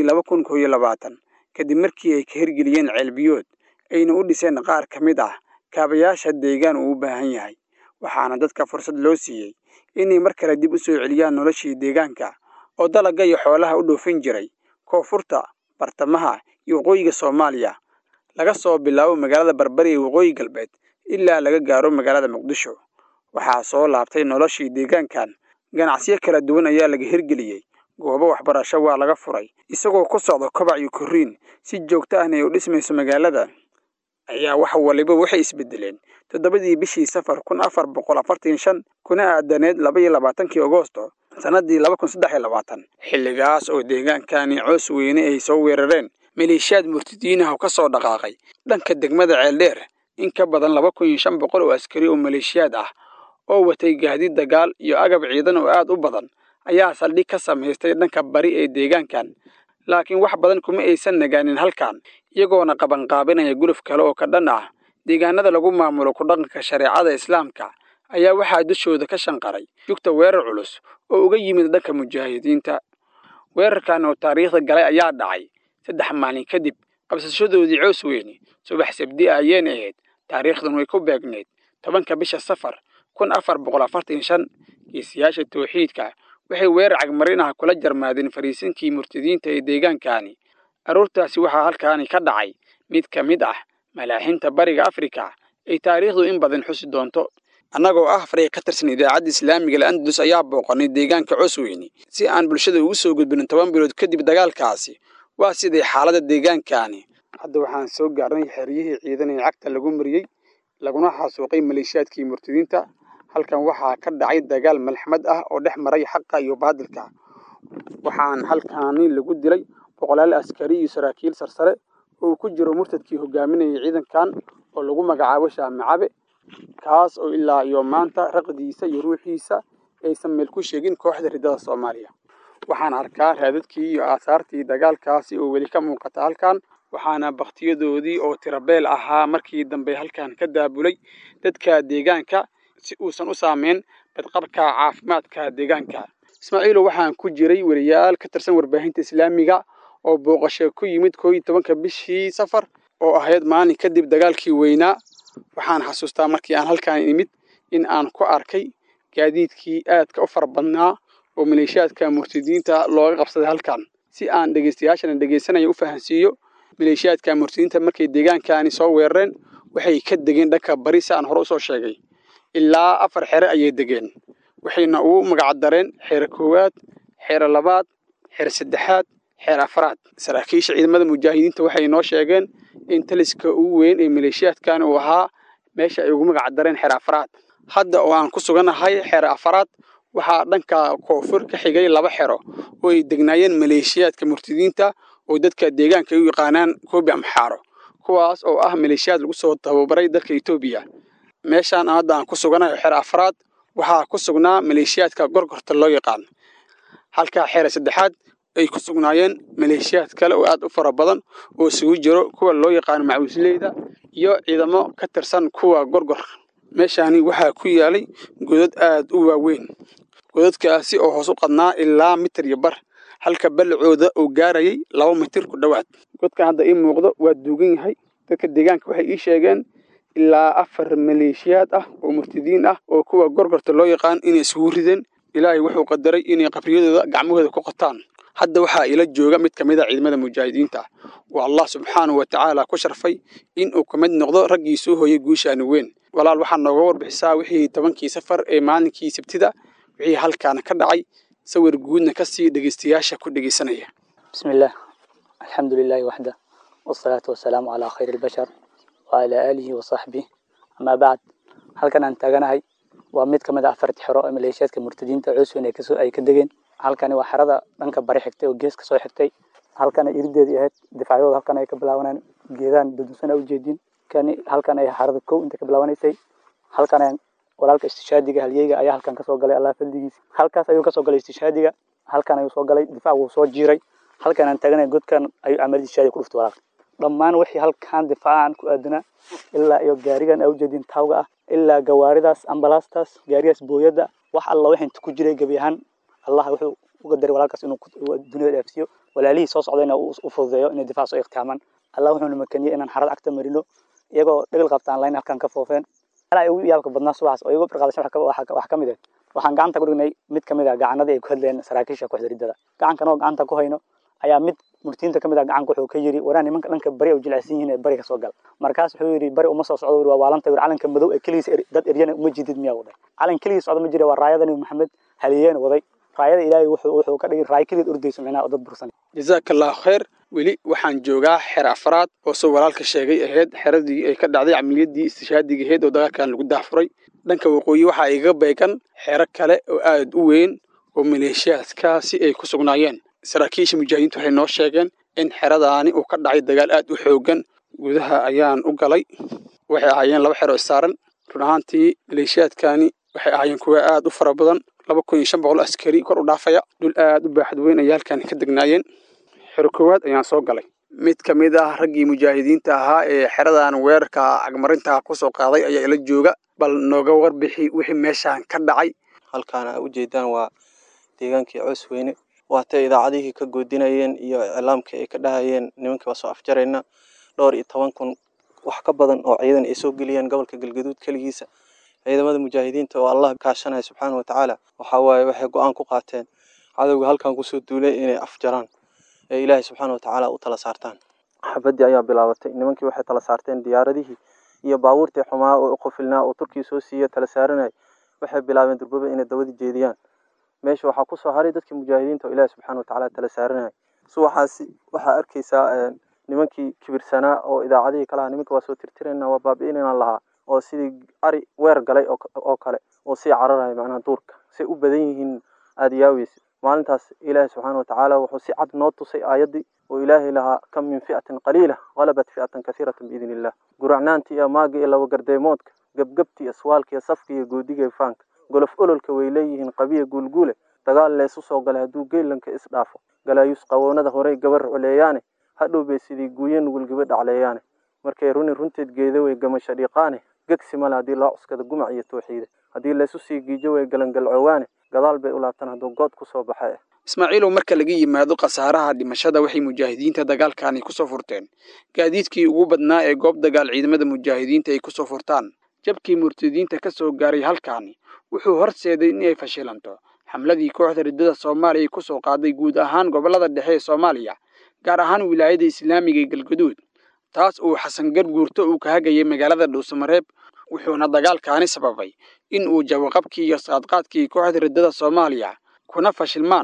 Speaker 6: 2020 kadib markii ay ka hirgeliyeen ceelbiyood ayna u dhiseen qaar ka mid ah kaabayaasha deegaan uu u baahan yahay waxaana dadka fursad loo siiyay inay mar kale dib u soo celiyaan noloshii deegaanka oo dalagga iyo xoolaha u dhoofin jiray koonfurta bartamaha iyo waqooyiga Soomaaliya laga soo bilaabo magaalada Barbari ee waqooyi galbeed ilaa laga gaaro magaalada Muqdisho waxaa soo laabtay noloshii deegaankan ganacsiyo kala duwan ayaa laga hirgeliyay goobo waxbarasho waa laga furay isagoo ku socdo kobac iyo koriin si joogto ah ay u dhismayso magaalada ayaa wax waliba waxay isbedeleen 7 bishii Safar 1445 kuna aadaneed 22 Agoosto sanadii 2023 xilligaas oo deegaankani Coos Weyne ay soo weerareen maleeshiyaad murtadiin ah oo ka soo dhaqaaqay dhanka degmada Ceeldheer in ka badan 2500 oo askari oo maleeshiyaad ah oo watay gaadiid dagaal iyo agab ciidan oo aad u badan ayaa saldhig ka sameystay dhanka bari ee deegaankan laakiin wax badan kuma aysan nagaanin halkan iyagoona qaban qaabinaya guluf kale oo ka dhan ah deegaanada lagu maamulo ku dhaqanka shariicada islaamka ayaa waxaa dushooda ka shanqaray jugta weerar culus oo uga yimid dhanka mujaahidiinta weerarkan oo taariikhda galay ayaa dhacay 3 maalin kadib qabsashadoodii Coos Weyne subax sabti ayeen ahayd taariikhdan way ku beegneed 10 bisha Safar 1445 geesiyaasha tawxiidka waxay weerar cagmarinaha kula jarmaadeen fariisinkii murtadiinta ee deegaankani aroortaasi waxaa halkaani ka dhacay mid ka mid ah malaaxinta bariga Afrika ay taariikhdu in badan xusi doonto annagoo ah Afrika ka tirsan idaacadda Islaamiga ee Andalus ayaa booqanay deegaanka Coos Weyne si aan bulshada ugu soo gudbin 10 bilood kadib dagaalkaasi waa sidii xaaladda deegaankani hadda waxaan soo gaarnay xeriyihii ciidan ee cagta lagu mariyay laguna xasuuqay maleeshiyaadkii murtadiinta halkan waxaa ka dhacay dagaal malxamad ah oo dhex maray xaqa iyo baadilka waxaan halkaani lagu dilay 100 askari iyo saraakiil sarsare oo ku jiro murtadkii hogaaminayay ciidankan oo lagu magacaabo Shaamicabe kaas oo ilaa iyo maanta raqdiisa iyo ruuxiisa aysan meel ku sheegin kooxda ridada Soomaaliya waxaan arkaa raadadkii iyo aasaartii dagaalkaasi oo weli ka muuqata halkan waxaana baqtiyadoodii oo tirabeel ahaa markii dambe halkan ka daabulay dadka deegaanka si uusan u saameyn badqabka caafimaadka deegaanka Ismaaciil waxaan ku jiray wariyaal ka tirsan warbaahinta Islaamiga oo booqasho ku yimid 11 bishii Safar oo ahayd maalin kadib dagaalkii weynaa waxaan xasuustaa markii aan halkan imid in aan ku arkay gaadiidkii aadka u farbadnaa oo maleeshiyaadka murtadiinta looga qabsaday halkan si aan dhageystayaashana dhageysanayo u fahansiiyo maleeshiyaadka murtadiinta markay deegaankani soo weerareen waxay ka degeen dhanka bari si aan hore u soo sheegay ilaa 4 xere ayay degeen waxayna u magac dareen xere koowaad xere labaad xere saddexaad xeer afraad saraakiisha ciidamada mujaahidiinta waxay inoo sheegeen in taliska ugu weyn ee maleeshiyaadkan uu ahaa meesha ay ugu magac dareen xeer afraad. hadda oo aan ku suganahay xeer afraad waxaa dhanka koonfur ka xigay 2 xero oo ay degnaayeen maleeshiyaadka murtadiinta oo dadka deegaanka u yaqaanaan Koobi Amxaaro, kuwaas oo ah maleeshiyaad lagu soo tababaray dalka Itoobiya. meeshaan hadda aan ku suganahay xeer afraad waxaa ku sugnaa maleeshiyaadka Gorgorta loo yaqaan, halka xeer saddexaad ay ku sugnaayeen maleeshiyaad kale oo aad u fara badan oo isugu jiro kuwa loo yaqaan macawisleyda iyo ciidamo ka tirsan kuwa Gorgor. meeshaani waxaa ku yaalay godad aad u waaweyn, godadkaasi oo hoos u qadnaa ilaa mitir iyo bar, halka balcooda uu gaarayay 2 mitir ku dhawaad. godka hadda ii muuqdo waa duugan yahay. dadka deegaanka waxay ii sheegeen ilaa 4 maleeshiyaad ah oo murtadiin ah oo kuwa Gorgorta loo yaqaan inay isugu rideen. ilaahay wuxuu qadaray inay qabriyadooda gacmahooda ku qotaan. hadda waxaa ila jooga mid kamid ah ciidamada mujaahidiinta oo Allah subhanahu wa ta'ala ku sharfay in uu kamid noqdo raggii soo hooyay guushaan weyn. walaal waxaan nooga warbixisaa wixii 10kii safar ee maalinkii Sabtida wixii halkaan ka dhacay, sawir guudna ka sii dhageystayaasha ku dhageysanaya.
Speaker 7: bismillaah, alxamdulilaahi waxda, wasalaatu wasalaamu calaa khayri albashar wa ala aalihi wa sahbihi. amaa bacd, halkan aan taaganahay waa mid kamid ah 4 xero oo maleeshiyaadka murtadiinta Cusweyn ay ka degeen. halkani waa xerada dhanka bari xigtay oo geeska soo xigtay. halkan irideedii ahayd difaacooda halkan ay ka bilaabanayaan geedaan dadusana u jeedin. halkan ay xerada kow inta ka bilaabanaysay. halkan ay walaalka istishaadiga halyeyga ayaa halkan ka soo galay Allah fadligiisa. halkaas ayuu ka soo galay istishaadiga, halkan ayuu soo galay difaac wuu soo jiiray. halkan aan taaganahay godkan ayuu amal istishaadi ku dhuftay walaalka. dhammaan wixii halkan difaacan ku aadana ilaa iyo gaarigan ay u jeedin taawga ah ilaa gawaaridaas ambalaastas gaarigaas booyada wax alla waxaan ku jiray gabi ahaan Allah wuxuu uga daray walaalkaas inuu dunida dhaafsiyo, walaalihii soo socdayna u fududeeyo inay difaac soo iqtaamaan. Allah wuxuu na makaniyay inaan xarad agta marino iyagoo dhagal qabtaan line halkan ka foofeen. ay ugu yaabka badnaa subaxaas oo iyagu barqaadashan wax kamid ah waxaan gacanta ku dhignay mid kamid ah gacanada ay ku hadleen saraakiisha kooxda ridada. gacankan oo gacanta ku hayno ayaa mid murtiinta kamid ah gacanka wuxuu ka yiri waraan nimanka dhanka bari u jilicsan yihiin ee bari ka soo gal. markaas wuxuu yiri bari uma soo socdo waa waalanta calanka madow ee kaliis dad eryana uma jidid miyaa waday. calan kaliis socdo ma jira, waa raayada Nabi Maxamed haliyeen waday. raayada Ilaahay wuxuu ka dhigay raay kaliid urdayso macnaa oo dad bursan.
Speaker 6: jazakallahu khair. weli waxaan joogaa xeer afraad oo soo walaalka sheegay ahayd xeradii ay ka dhacday camaliyadii istishaadiga ahayd oo dagaalkan lagu daafuray. dhanka waqooyi waxaa iga beegan xero kale oo aad u weyn oo maleeshiyaadkaasi ay ku sugnaayeen. saraakiisha mujaahidiintu waxay noo sheegeen in xeradaani uu ka dhacay dagaal aad u xoogan. gudaha ayaan u galay. waxay ahaayeen 2 xero saaran. run ahaantii maleeshiyaadkani waxay ahaayeen kuwa aad u fara badan, 2500 askari kor u dhaafaya. dhul aad u baaxad weyn ay halkan ka degnaayeen. xero koowaad ayaan soo galay. mid kamid ah raggii mujaahidiinta ahaa ee xeradan weerarka cagmarinta ku soo qaaday ayaa ila jooga. bal nooga warbixi wixii meeshaan ka dhacay.
Speaker 8: halkaan u jeedaan waa deegaankii Cusweyne, waatay idaacadihii ka goodinayeen iyo iclaamkii ay ka dhahayeen nimankii waa soo afjarayna. 12,000 wax ka badan oo ciidan ay soo geliyeen gobolka Galgaduud kaligiisa. ciidamada mujaahidiinta oo Allah kaashanay subhanahu wa ta'ala waxa waaye waxay go'aan ku qaateen cadawga halkan ku soo duulay inay afjaraan ee Ilaahay subhanahu wa ta'ala u tala saartaan. xabadii ayaa bilaabatay. nimankii waxay tala saarteen diyaaradihii iyo baabuurtii xumaa oo qofilnaa oo Turkiga soo siiyay tala saaranay. waxay bilaabeen durbaba inay dawada jeediyaan. meesha waxaa ku soo haray dadkii mujaahidiinta oo Ilaahay subhanahu wa ta'ala tala saaranay. subaxaasi waxaa arkaysaa nimankii kibirsanaa oo idaacadihii kala nimanka waa soo tirtireenna waa baabi'inayna lahaa oo sidii ari weer galay oo kale oo si cararaay macna duurka si u badan yihiin aadiyaawis. maalintaas Ilaahay subhanahu wa ta'ala wuxuu si cad noo tusay aayadii oo Ilaahay lahaa kam min fi'atin qaliila ghalabat fi'atan kathiratan biidhnillah. guracnaanti iyo maagi iyo laba gardeemoodka gabgabti aswaalka iyo safka iyo goodiga faanka golof ololka way leeyihiin qabiya guulguule. dagaal leesu soo galay hadduu geelanka is dhaafo galaayus qawoonada horey gabar culeeyaane hadhow bay sidii guuyan gulgiba dhacleeyaane. markay runteed geeda way gamasho dhiiqaane gegsi male haddii loo cuskada gumac iyo tooxiide. haddii laysu sii giijo way galangalcoowaane gadaal bay u laabtaan hadduu good ku soo baxay.
Speaker 6: ismaaciilow, marka laga yimaado khasaaraha dhimashada waxay mujaahidiinta dagaalkaani ku soo furteen gaadiidkii ugu badnaa ee goob dagaal ciidamada mujaahidiinta ay ku soo furtaan. jabkii murtadiinta ka soo gaaray halkaani wuxuu horseeday in ay fashilanto xamladii kooxda ridada Soomaaliya ku soo qaaday guud ahaan gobolada dhexe ee Soomaaliya, gaar ahaan wilaayada Islaamiga ee Galgaduud, taas uu Xasan Garguurto uu ka hagayay magaalada Dhuusamareeb. wuxuuna dagaalkaani sababay in uu jawaqabkii iyo saadqaadkii kooxda ridada Soomaaliya kuna fashilmaan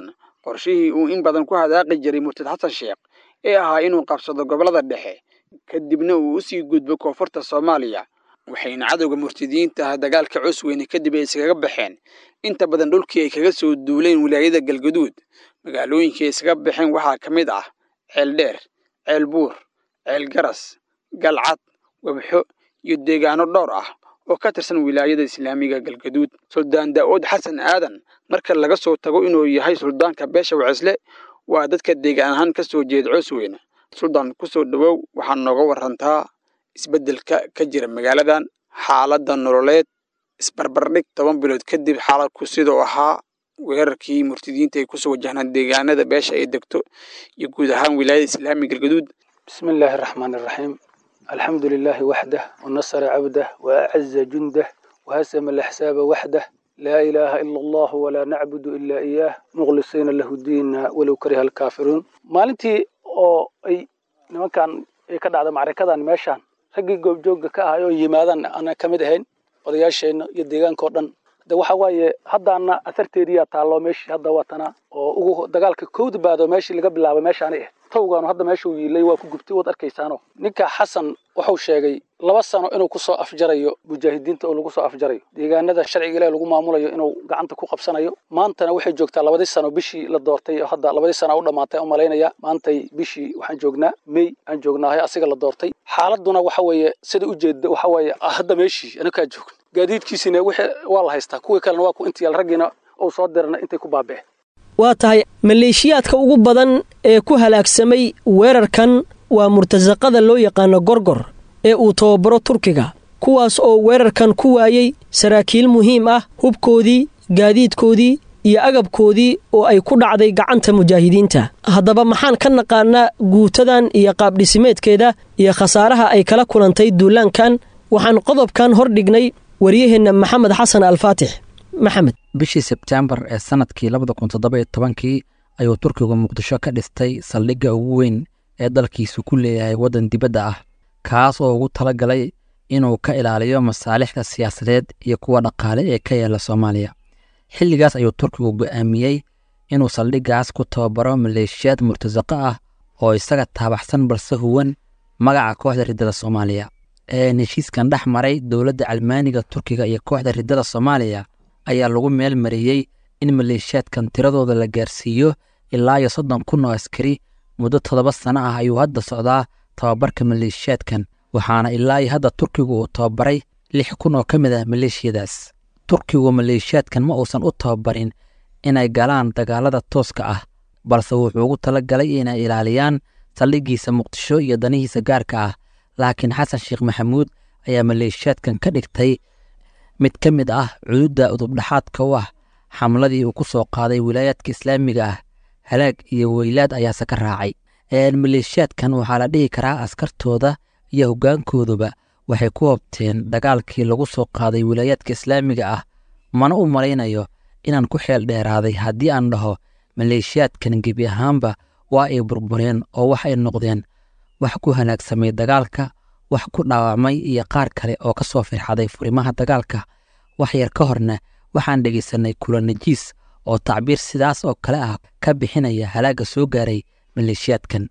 Speaker 6: qorshihii uu in badan ku hadaaqi jiray murtad xasan sheekh ee ahaa inuu qabsado gobollada dhexe kadibna uu usii gudbo koonfurta soomaaliya waxayna cadowga murtadiinta ah dagaalka cusweyne kadib ay iskaga baxeen inta badan dhulkii ay kaga soo duuleen wilaayada galgaduud magaalooyinkii ay iskaga baxeen waxaa ka mid ah ceeldheer ceelbuur ceelgaras galcad wabxo iyo deegaano dhowr ah oo ka tirsan wilaayada islaamiga galgaduud suldaan daa'uud xasan aadan marka laga soo tago inuu yahay suldaanka beesha wacisle waa dadka deegaan ahaan ka soo jeeda cusweyne suldaan ku soo dhawow waxaa nooga warantaa isbeddelka ka jira magaaladan xaaladda nololeed isbarbardhig 10 bilood kadib xaaladku sidoo ahaa weerarkii murtadiinta ay kusoo wajahnaan deegaanada beesha ay degto iyo guud ahaan wilaayada islaamiga galgaduud
Speaker 4: bismillaahi raxmaani raxiim alxamdu lilaahi waxdah wanasara cabdah waacaza jundah wahasama alaxsaaba waxdah laa ilaaha ila allah walaa nacbudu ilaa iyaah muqlisiina lahu diina walow kariha alkaafiruun maalintii oo ay nimankan ay ka dhacda macrikadan meeshaan raggii goobjoogga ka ahay oo yimaadaan ana ka mid ahayn odayaasheenna iyo deegaanka oo dhan de waxa waaye haddaana asarteediyaa taallo meeshii hadda watana oo ugu dagaalka kowda baado meeshii laga bilaabay meeshaani ah towgaanu hadda meeshuu yiilay waa ku gubtay waad arkaysaano ninka xasan wuxuu sheegay 2 sano inuu ku soo afjarayo mujaahidiinta oo lagu soo afjarayo deegaanada sharciga ilaahay lagu maamulayo inuu gacanta ku qabsanayo maantana waxay joogtaa 2 sano bishii la doortay oo hadda 2 sano u dhamaatay u maleynaya maantay bishii waxaan joognaa May aan joognaahay asiga la doortay xaaladuna waxa weeye sida u jeeda waxa weeye hadda meeshii anaga joogno gaadiidkiisina waa la haystaa kuwa kalena waa ku intii ragina oo soo dirna intay ku baabeen
Speaker 10: waa tahay maleeshiyaadka ugu badan ee ku halaagsamay weerarkan waa murtasaqada loo yaqaano gorgor ee uu tababaro Turkiga kuwaas oo weerarkan ku waayay saraakiil muhiim ah hubkoodii gaadiidkoodii iyo agabkoodii oo ay ku dhacday gacanta mujaahidiinta haddaba maxaan ka naqaanaa guutadan iyo qaab dhismeedkeeda iyo khasaaraha ay kala kulantay duulaankan waxaan qodobkan hor dhignay wariyaheenna maxamed xasan alfaatix maxamed
Speaker 9: bishii Sebtembar ee sanadkii 2017 ayuu Turkigu Muqdisho ka dhistay saldhigga ugu weyn ee dalkiisu ku leeyahay wadan dibadda ah kaas oo ugu talagalay inuu ka ilaaliyo masaalixda siyaasadeed iyo kuwa dhaqaale ee ka yaala Soomaaliya xilligaas ayuu Turkigu go'aamiyay inuu saldhiggaas ku tababaro maleeshiyaad murtasaqa ah oo isaga taabaxsan balse huwan magaca kooxda riddada Soomaaliya heshiiskan dhex maray dowladda Almaaniga Turkiga iyo kooxda riddada Soomaaliya ayaa lagu meel mariyay in maleeshiyaadkan tiradooda la gaarsiiyo ilaa 30,000 oo askari muddo 7 sano ah ayuu hadda socdaa tababarka maleeshiyaadkan waxaana ilaa hadda Turkigu uu tababaray 6,000 oo ka mid ah maleeshiyadaas Turkigu maleeshiyaadkan ma uusan u tababarin inay galaan dagaalada tooska ah balse wuxuu ugu talagalay inay ilaaliyaan saldhiggiisa Muqdisho iyo danihiisa gaarka ah laakiin xasan sheekh maxamuud ayaa maleeshiyaadkan ka dhigtay mid ka mid ah cududa udubdhaxaadka u ah xamladii uu ku soo qaaday wilaayadka islaamiga ah halaag iyo weylaad ayaase ka raacay maleeshiyaadkan waxaa la dhihi karaa askartooda iyo hoggaankooduba waxay ku hobteen dagaalkii lagu soo qaaday wilaayadka islaamiga ah mana u malaynayo inaan ku xeel dheeraaday haddii aan dhaho maleeshiyaadkan gebi ahaanba waa ay burbureen oo waxay noqdeen wax ku hanaagsamay dagaalka wax ku dhaawacmay iyo qaar kale oo ka soo firxaday furimaha dagaalka wax yar ka horna waxaan dhegeysanay kulanajiis oo tacbiir sidaas oo kale ah ka bixinaya halaaga soo gaaray maleeshiyaadkan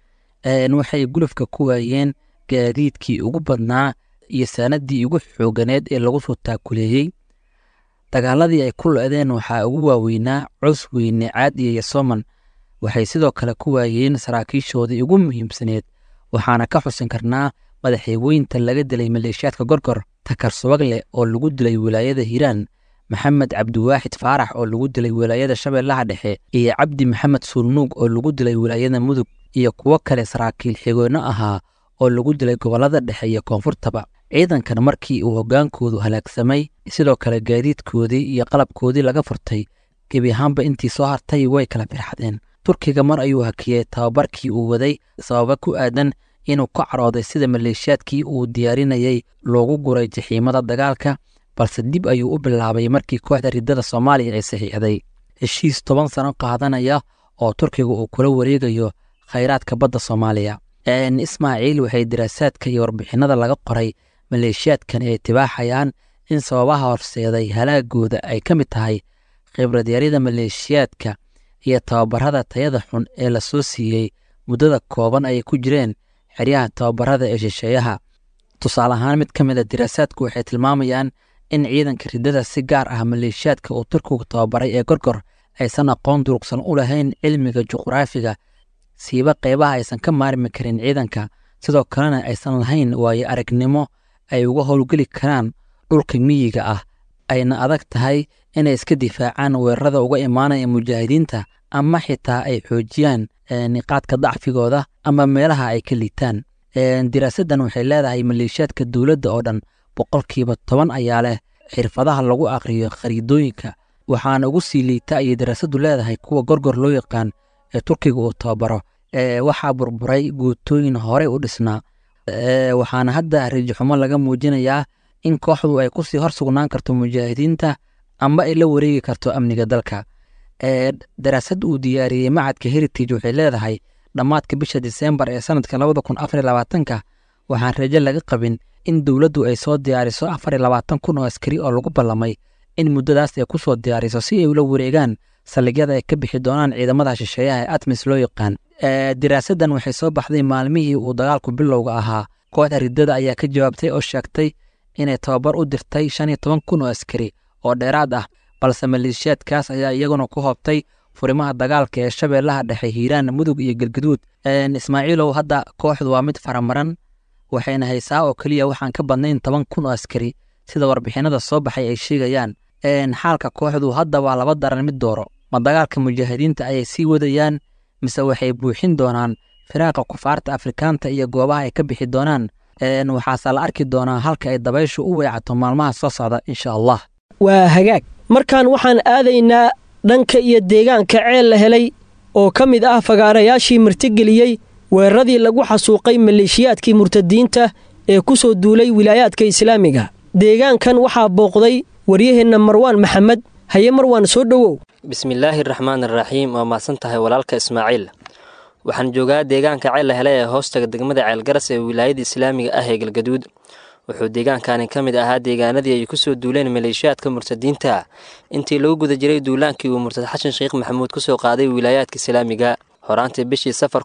Speaker 9: waxay gulufka ku waayeen gaadiidkii ugu badnaa iyo saanadii ugu xooganeed ee lagu soo taakuleeyey dagaaladii ay ku leedeen waxaa ugu waaweynaa Cusweyne Caad iyo Yasoman waxay sidoo kale ku waayeen saraakiishoodii ugu muhiimsaneed waxaana ka xusin karnaa madaxweynta laga dilay maleeshiyaadka gorgor Takar Subagle oo lagu dilay wilaayada Hiiraan Maxamed Cabdiwaaxid Faarax oo lagu dilay wilaayada Shabeellaha Dhexe iyo Cabdi Maxamed Sulnuug oo lagu dilay wilaayada Mudug iyo kuwo kale saraakiil xigoono ahaa oo lagu dilay gobolada dhexe iyo koonfurtaba ciidankan markii uu hogaankoodu halaagsamay sidoo kale gaadiidkoodii iyo qalabkoodii laga furtay gebi ahaanba intii soo hartay way kala firxadeen Turkiga mar ayuu hakiyay tababarkii uu waday sababa ku aadan inuu ka carooday sida maleeshiyaadkii uu diyaarinayay loogu guray jaxiimada dagaalka balse dib ayuu u bilaabay markii kooxda riddada Soomaaliya ay saxiixday heshiis 10 sano qaadanaya oo Turkiga uu kula wareegayo khayraadka badda Soomaaliya Ismaaciil waxay daraasaadka iyo warbixinada laga qoray maleeshiyaadkan ay tibaaxayaan in sababaha horseeday halaagooda ay ka mid tahay khibrad yarida maleeshiyaadka iyo tababarada tayada xun ee la soo siiyey muddada kooban ay ku jireen xeryaha tababarada ee shisheeyaha. tusaale ahaan mid ka mid a diraasaadku waxay tilmaamayaan in ciidanka riddada si gaar ah maleeshiyaadka uu Turkigu tababaray ee Gorgor aysan aqoon durugsan u lahayn cilmiga juqraafiga, siiba qaybaha aysan ka maarmi karin ciidanka, sidoo kalena aysan lahayn waayo aragnimo ay uga howlgeli karaan dhulka miyiga ah, ayna adag tahay inay iska difaacaan weerarada uga imaanaya mujaahidiinta ama xitaa ay xoojiyaan niqaadka dacfigooda ama meelaha ay ka liitaan. diraasaddan waxay leedahay maleeshiyaadka dowladda oo dhan 10% ayaa leh xirfadaha lagu aqriyo khariidooyinka, waxaana ugu sii liita ayay diraasaddu leedahay kuwa Gorgor loo yaqaan ee Turkiga uu tababaro. waxaa burburay guutooyin hore u dhisnaa, waxaana hadda rajaxumo laga muujinayaa in kooxdu ay ku sii hor sugnaan karto mujaahidiinta ama ay la wareegi karto amniga dalka. daraasad uu diyaariyey macadka Heritage waxay leedahay dhammaadka bisha Diseembar ee sanadka 2024 waxaan rajo laga qabin in dowladdu ay soo diyaariso 24,000 oo askari oo lagu ballamay in muddadaas ay ku soo diyaariso si ay ula wareegaan saldhigyada ay ka bixi doonaan ciidamada shisheeyaha ee ATMIS loo yaqaan. diraasaddan waxay soo baxday maalmihii uu dagaalku bilowga ahaa. kooxda riddada ayaa ka jawaabtay oo sheegtay inay tababar u dirtay 15,000 oo askari oo dheeraad ah, balse maleeshiyaadkaas ayaa iyaguna ku hoobtay furimaha dagaalka ee Shabeellaha Dhexe, Hiiraan, Mudug iyo Galgaduud. Ismaaciilow, hadda kooxdu waa mid faramaran, waxayna haysaa oo kaliya waxaan ka badnayn 10,000 oo askari sida warbixinada soo baxay ay sheegayaan. xaalka kooxdu hadda waa laba daran mid dooro. ma dagaalka mujaahidiinta ayay sii wadayaan mise waxay buuxin doonaan firaaqa kufaarta Afrikaanta iyo goobaha ay ka bixi doonaan? waxaase la arki doonaa halka ay dabayshu u weecato maalmaha soo socda insha Allah.
Speaker 10: waa hagaag. markaan waxaan aadaynaa dhanka iyo deegaanka ceel la helay oo ka mid ah fagaarayaashii martigeliyey weeraradii lagu xasuuqay maleeshiyaadkii murtadiinta ee ku soo duulay wilaayaadka islaamiga. deegaankan waxaa booqday waryaheenna Marwaan Maxamed. haye Marwaan, soo dhowow.
Speaker 1: bismillaahi raxmaani raxiim. waa mahadsan tahay walaalka Ismaaciil. waxaan joogaa deegaanka ceel la helay ee hoostaga degmada Ceelgaras ee wilaayada islaamiga ah ee Galgaduud. wuxuu deegaankani ka mid ahaa deegaanadii ay ku soo duuleen maleeshiyaadka murtadiinta intii lagu guda jiray duulaankii uu murtad xashan sheekh maxamuud ku soo qaaday wilaayaadka islaamiga. horaantii bishii safar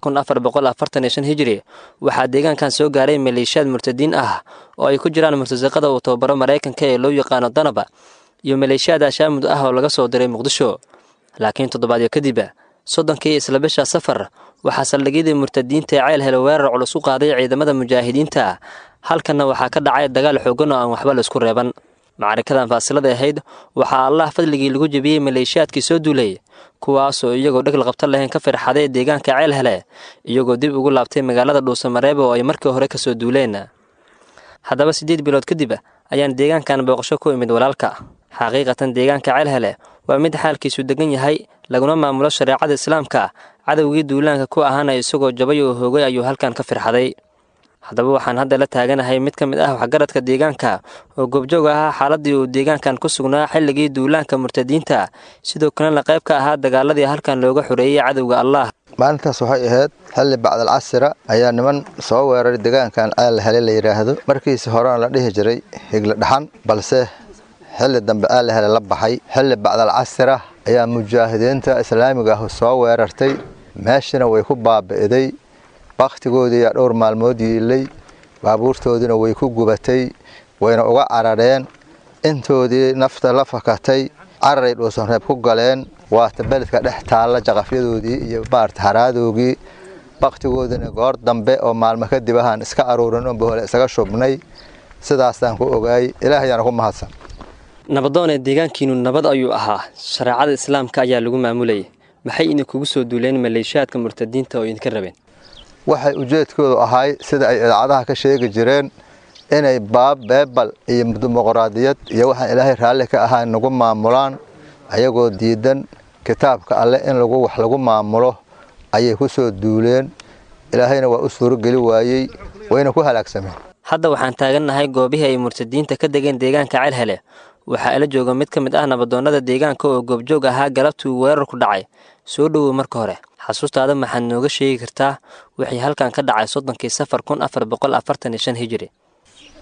Speaker 1: 1445 hijri waxaa deegaankan soo gaaray maleeshiyaad murtadiin ah oo ay ku jiraan murtasaqada uu tababaro Mareykanka ee loo yaqaano Danaba iyo maleeshiyaad ashaamud ah oo laga soo diray Muqdisho. laakiin toddobaadyo kadib 30 isla bisha safar waxaa saldhigyadii murtadiinta ee ceel helo weerar culus u qaaday ciidamada mujaahidiinta. halkana waxaa ka dhacay dagaal xooggan oo aan waxba la isku reeban. macarikadan faasilada ahayd waxaa Allah fadligii lagu jabiyey maleeshiyaadkii soo duulay, kuwaasoo iyagoo dhegl qabta lahayn ka firxaday deegaanka ceel hele iyagoo dib ugu laabtay magaalada Dhuusamareeb oo ay markii hore ka soo duuleen. haddaba 8 bilood kadib ayaan deegaankan booqasho ku imid walaalka. xaqiiqatan deegaanka ceel hele waa mid xaalkiisu degan yahay, laguna maamulo shariicada islaamka. cadawgii duulaanka ku ahaana isagoo jabay oo hoogay ayuu halkan ka firxaday. haddaba waxaan hadda la taaganahay mid ka mid ah waxgaradka deegaanka oo goobjoog ahaa xaaladii uu deegaankan ku sugnaa xilligii duulaanka murtadiinta, sidoo kalena qayb ka ahaa dagaaladii halkan looga xoreeyey cadowga Allah.
Speaker 11: maalintaas waxay ahayd xilli bacdal casira ayaa niman soo weeraray deegaankan ceel hele la yiraahdo. markiisa horena la dhihi jiray higla dhaxan, balse xilli dambe ceel hele la baxay. xilli bacdal casira ayaa mujaahidiinta islaamiga ah soo weerartay, meeshana way ku baabi'iday. waqtigoodii ayaa dhowr maalmood yiilay, baabuurtoodiina way ku gubatay, wayna uga carareen. intoodii nafta la fakatay cararay Dhuusamareeb ku galeen. waata beledka dhex taalla jaqafyadoodii iyo haraadoogii. waqtigoodina goor dambe oo maalmo kadib ahaan iska aruurin oo bohole isaga shubnay. sidaasaan ku ogaay. ilaahayaana ku mahadsan.
Speaker 1: nabadoonee deegaankiinu nabad ayuu ahaa, shareecada islaamka ayaa lagu maamulayay. maxay idinkugu soo duuleen maleeshiyaadka murtadiinta oo idinka rabeen?
Speaker 11: waxay ujeedkoodu ahay sida ay idaacadaha ka sheegi jireen inay beebal iyo dimuqraadiyad iyo waxaan ilaahay raalli ka ahaan nagu maamulaan, ayagoo diidan kitaabka alle in wax lagu maamulo ayay ku soo duuleen. ilaahayna waa u suurogeli waayey, wayna ku halaagsameen.
Speaker 1: hadda waxaan taagannahay goobihii ay murtadiinta ka degeen deegaanka ceel hele. waxaa ila jooga mid ka mid ah nabadoonnada deegaanka oo goobjoog ahaa galabtii weerar ku dhacay. soo dhowow marka hore, xasuustaada maxaad nooga sheegi kartaa wixii halkan ka dhacay 30 safar 1445 hijri?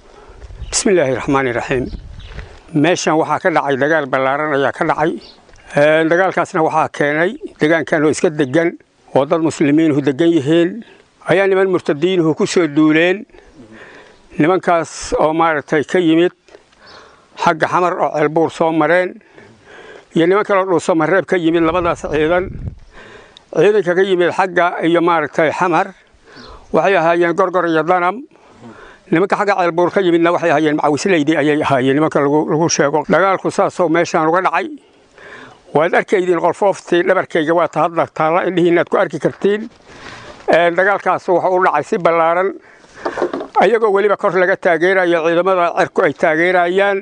Speaker 23: bismillaahi raxmaani raxiim. meeshan waxaa ka dhacay dagaal ballaaran ayaa ka dhacay
Speaker 6: dagaalkaasna waxaa keenay deegaankan oo iska degan oo dad muslimiinuhu degan yihiin ayaa niman murtadiinuhu ku soo duuleen nimankaas oo maaragtay ka yimid xagga xamar oo ceelbuur soo mareen iyo niman kaloo dhuuso mareeb ka yimid labadaas ciidanka ka yimid xagga iyo maaragtay xamar waxay ahaayeen gorgor iyo danam nimanka xagga ceelbuur ka yimidna waxay ahaayeen macawisleydi ayay ahaayeen nimanka lagu sheego dagaalku saasoo meeshaan uga dhacay waad arkaydiin qolfooftii dhabarkayga waa hadda taalla indhihiinaad ku arki kartiin dagaalkaas wuxuu u dhacay si ballaaran ayagoo weliba kor laga taageerayo ciidamada cirku ay taageerayaan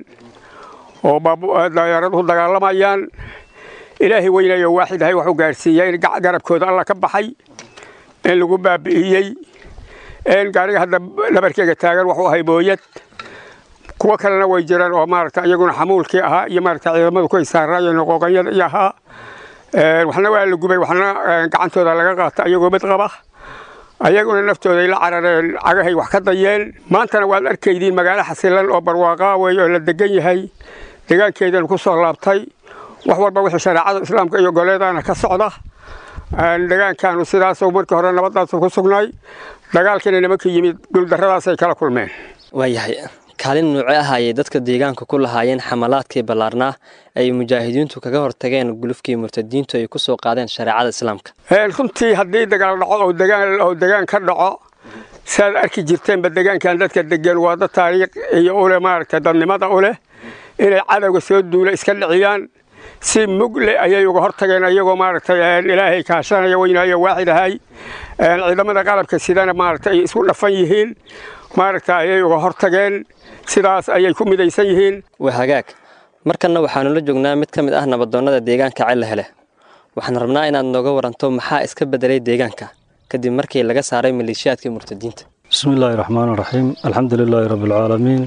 Speaker 6: oo dayaaraduhu dagaalamayaan ilaahay weynayo waaxid ahay wuxuu gaarsiiyey in garabkooda alla ka baxay in lagu baabi'iyey gaariga hadda dhabarkeyga taagan wuxuu ahay booyad kuwa kalena way jiraan oo maaragta iyaguna xamuulkii ahaa iyo maaragta ciidamadu ku isaaraayeen qooqanyada iyo ahaa waxna waa la gubay waxna gacantooda laga qaata iyagoo mid qaba ayaguna naftooday la carareen cagahay wax ka dayeen maantana waad arkaydiin magaalo xasilan oo barwaaqaa weeye oo la degan yahay deegaankeedana ku soo laabtay wax walba wixii shareecada islaamka iyo goleedana ka socda deegaankaanu sidaasoo markii hore nabadaasuu ku sugnay dagaalkiina nimanka yimid dhuldarradaasay kala kulmeen
Speaker 1: waayahay kaalin nuuce ah ayay dadka deegaanka ku lahaayeen xamalaadkii ballaarnaa ay mujaahidiintu kaga hortageen gulufkii murtadiintu ay ku soo qaadeen shareecada islaamka
Speaker 6: runtii haddii dagaal dhaco oo degaan ka dhaco saad arki jirteenba deegaankan dadka degan waa dad taariikh iyo ule maaragtay dadnimada u leh inay cadowga soo duula iska dhiciyaan si mugle ayay uga hortageen ayagoo maaragtay ilaahay kaashanaya weynaayo waaxid ahay ciidamada qalabka sidana maaragtay ay isku dhafan yihiin maaragta ayay uga hortageen sidaas ayay ku midaysan yihiin
Speaker 1: waa hagaag markanna waxaanu la joognaa mid ka mid ah nabadoonnada deegaanka celle hele waxaan rabnaa inaad nooga waranto maxaa iska bedelay deegaanka kadib markii laga saaray maleeshiyaadkii murtadiinta
Speaker 12: bismillaahi raxmaani raxiim alxamdulilaahi rabbilcaalamiin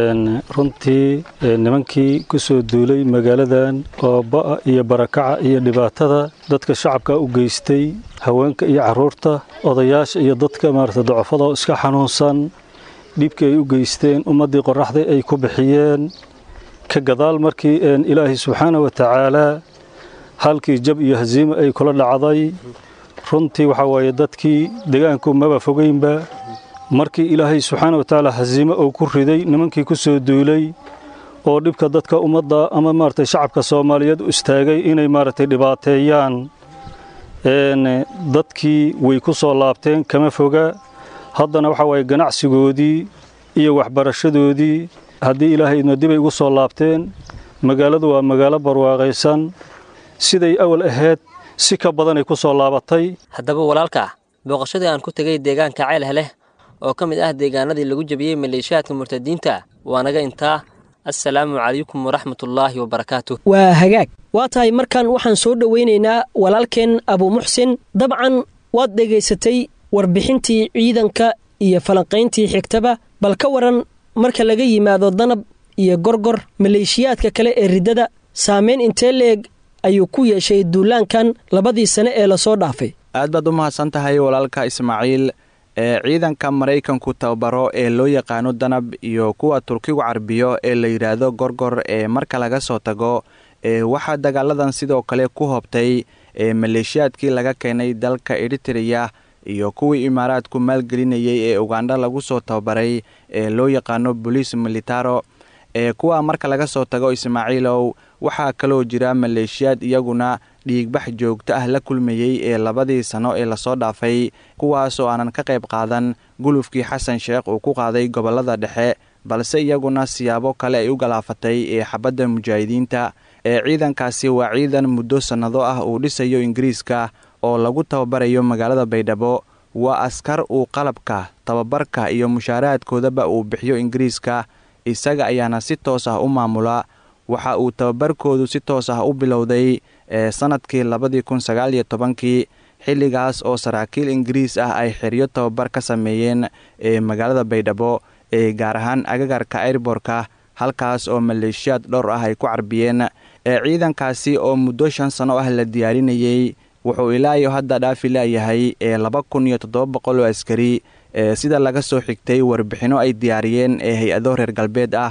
Speaker 12: runtii nimankii ku soo duulay magaaladan oo ba'a iyo barakaca iyo dhibaatada dadka shacabka u geystay haweenka iyo carruurta odayaasha iyo dadka maaragta docofada oo iska xanuunsan dhibkii ay u geysteen ummaddii qorraxday ay ku bixiyeen ka gadaal markii ilaahay subxaana wa tacaalaa halkii jab iyo hasiimo ay kula dhacday runtii waxaa waaye dadkii deegaanku maba fogeynba markii ilaahay subxaana wa tacaala hasiimo uu ku riday nimankii ku soo duulay oo dhibka dadka ummadda ama maaragtay shacabka soomaaliyeed u istaagay inay maaragtay dhibaateeyaan dadkii way ku soo laabteen kama foga haddana waxaa waaye ganacsigoodii iyo waxbarashadoodii haddii ilaahayna dibay ugu soo laabteen magaaladu waa magaalo barwaaqaysan siday awal ahayd si ka badanay ku soo laabatay
Speaker 1: haddaba walaalka booqashadii aan ku tegay deegaanka ceel heleh oo ka mid ah deegaanadii lagu jabiyey maleeshiyaadka murtadiinta waa naga intaa assalaamu calaykum waraxmatullaahi wabarakaatuh
Speaker 10: waa hagaag waa tahay markan waxaan soo dhowaynaynaa walaalkeen abuumuxsin dabcan waad dhegaysatay warbixintii ciidanka iyo falanqayntii xigtaba bal ka waran marka laga yimaado danab iyo gorgor maleeshiyaadka kale ee riddada saamayn intee leeg ayuu ku yeeshay duulaankan labadii sane ee lasoo dhaafay
Speaker 13: aad baad u mahadsan tahay walaalka ismaaciil ciidanka maraykanku tababaro ee loo yaqaano danab iyo kuwa turkigu carbiyo ee la yidhaahdo gorgor ee marka laga soo tago waxaa dagaaladan sidoo kale ku hobtay maleeshiyaadkii laga keenay dalka eritreya iyo kuwii imaaraadku maalgelinayay ee ugandha lagu soo tababaray ee loo yaqaano boliis militaro kuwa marka laga soo tago ismaaciilow waxaa kaloo jira maleeshiyaad iyaguna dhiigbax joogto ah la kulmayey ee labadii sano ee lasoo dhaafay kuwaas oo aanan ka qayb qaadan gulufkii xasan sheekh uu ku qaaday gobollada dhexe balse iyaguna siyaabo kale ay u galaafatay ee xabadda mujaahidiinta ciidankaasi waa ciidan muddo sannado ah uu dhisayo ingiriiska oo lagu tababarayo magaalada baydhabo waa askar uu qalabka tababarka iyo mushaaraadkoodaba uu bixiyo ingiriiska isaga ayaana si toos ah u maamula waxa uu tababarkoodu si toos ah u bilowday sannadkii 2019 xilligaas oo saraakiil ingiriis ah ay xeryo tababar ka sameeyeen magaalada baydhabo gaar ahaan agagarka airborka halkaas oo maleeshiyaad dhowr ah ay ku carbiyeen ciidankaasi oo muddo 5 sano ah la diyaarinayey wuxuu ilaayo hadda dhaafi leeyahay 2700 oo askari sida laga soo xigtay warbixino ay diyaariyeen hay-ado reer galbeed ah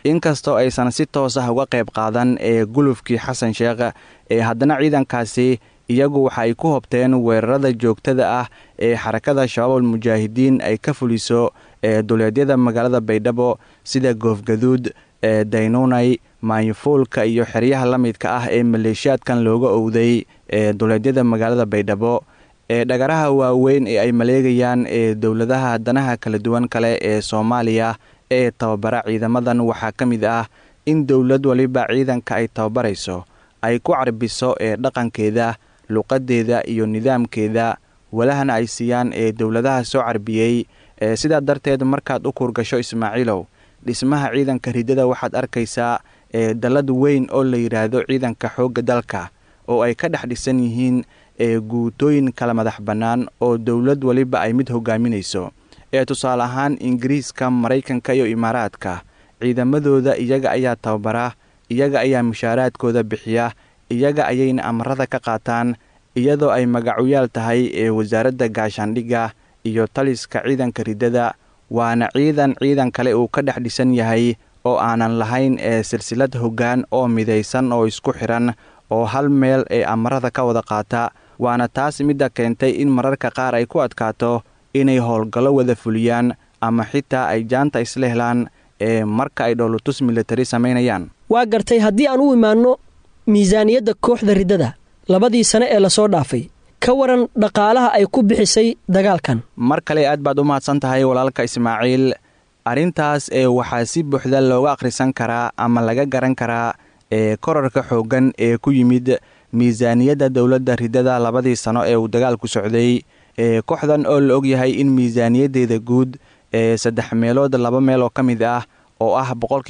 Speaker 13: inkastoo aysan si toos ah uga qayb qaadan gulufkii xasan sheekh haddana ciidankaasi iyagu waxa ay ku hobteen weerarada joogtada ah ee xarakada shabaab almujaahidiin ay ka fuliso duleedyada magaalada baydhabo sida goofgaduud daynuunay maanyafuulka iyo xeryaha la midka ah ee maleeshiyaadkan looga owday duleedyada magaalada baydhabo dhagaraha waaweyn ee ay maleegayaan dowladaha danaha kala duwan kale ee soomaaliya ee tababara ciidamadan waxaa ka mid ah in dowlad waliba ciidanka ay tababarayso ay ku carbiso dhaqankeeda luqadeeda iyo nidaamkeeda walahana ay siiyaan dowladaha soo carbiyey sidaa darteed markaad u kuurgasho ismaaciilow dhismaha ciidanka ridada waxaad arkaysaa dallad weyn oo la yidhaahdo ciidanka xoogga dalka oo ay ka dhex dhisan yihiin guutooyin kala madax bannaan oo dowlad waliba ay mid hogaaminayso tusaale ahaan ingiriiska maraykanka iyo imaaraadka ciidamadooda iyaga ayaa tababara iyaga ayaa mushaaraadkooda bixiya iyaga ayayna amarada ka qaataan iyadoo ay magacuyaal tahay wasaaradda gaashaandhigga iyo taliska ciidanka ridada waana ciidan kale uu ka dhex dhisan yahay oo aanan lahayn silsilad hoggaan oo midaysan oo isku xiran oo hal meel amarada ka wada qaata waana taas midda keentay in mararka qaar ay ku adkaato inay howlgallo wada fuliyaan ama xitaa ay jaanta isla helaan marka ay dhoolotus militari samaynayaan
Speaker 10: waa gartay haddii aan u imaanno miisaaniyadda kooxda riddada 2 sane ee lasoo dhaafay ka waran dhaqaalaha ay ku bixisay dagaalkan
Speaker 13: mar kale aad baad u mahadsan tahay walaalka ismaaciil arrintaas waxaa si buuxda looga akhrisan karaa ama laga garan karaa korarka xooggan ee ku yimid miisaaniyadda dowladda riddada 2 sano ee uu dagaalku socday kooxdan oo la og yahay in miisaaniyaddeeda guud 3 meelood 2 meel oo ka mid ah oo ah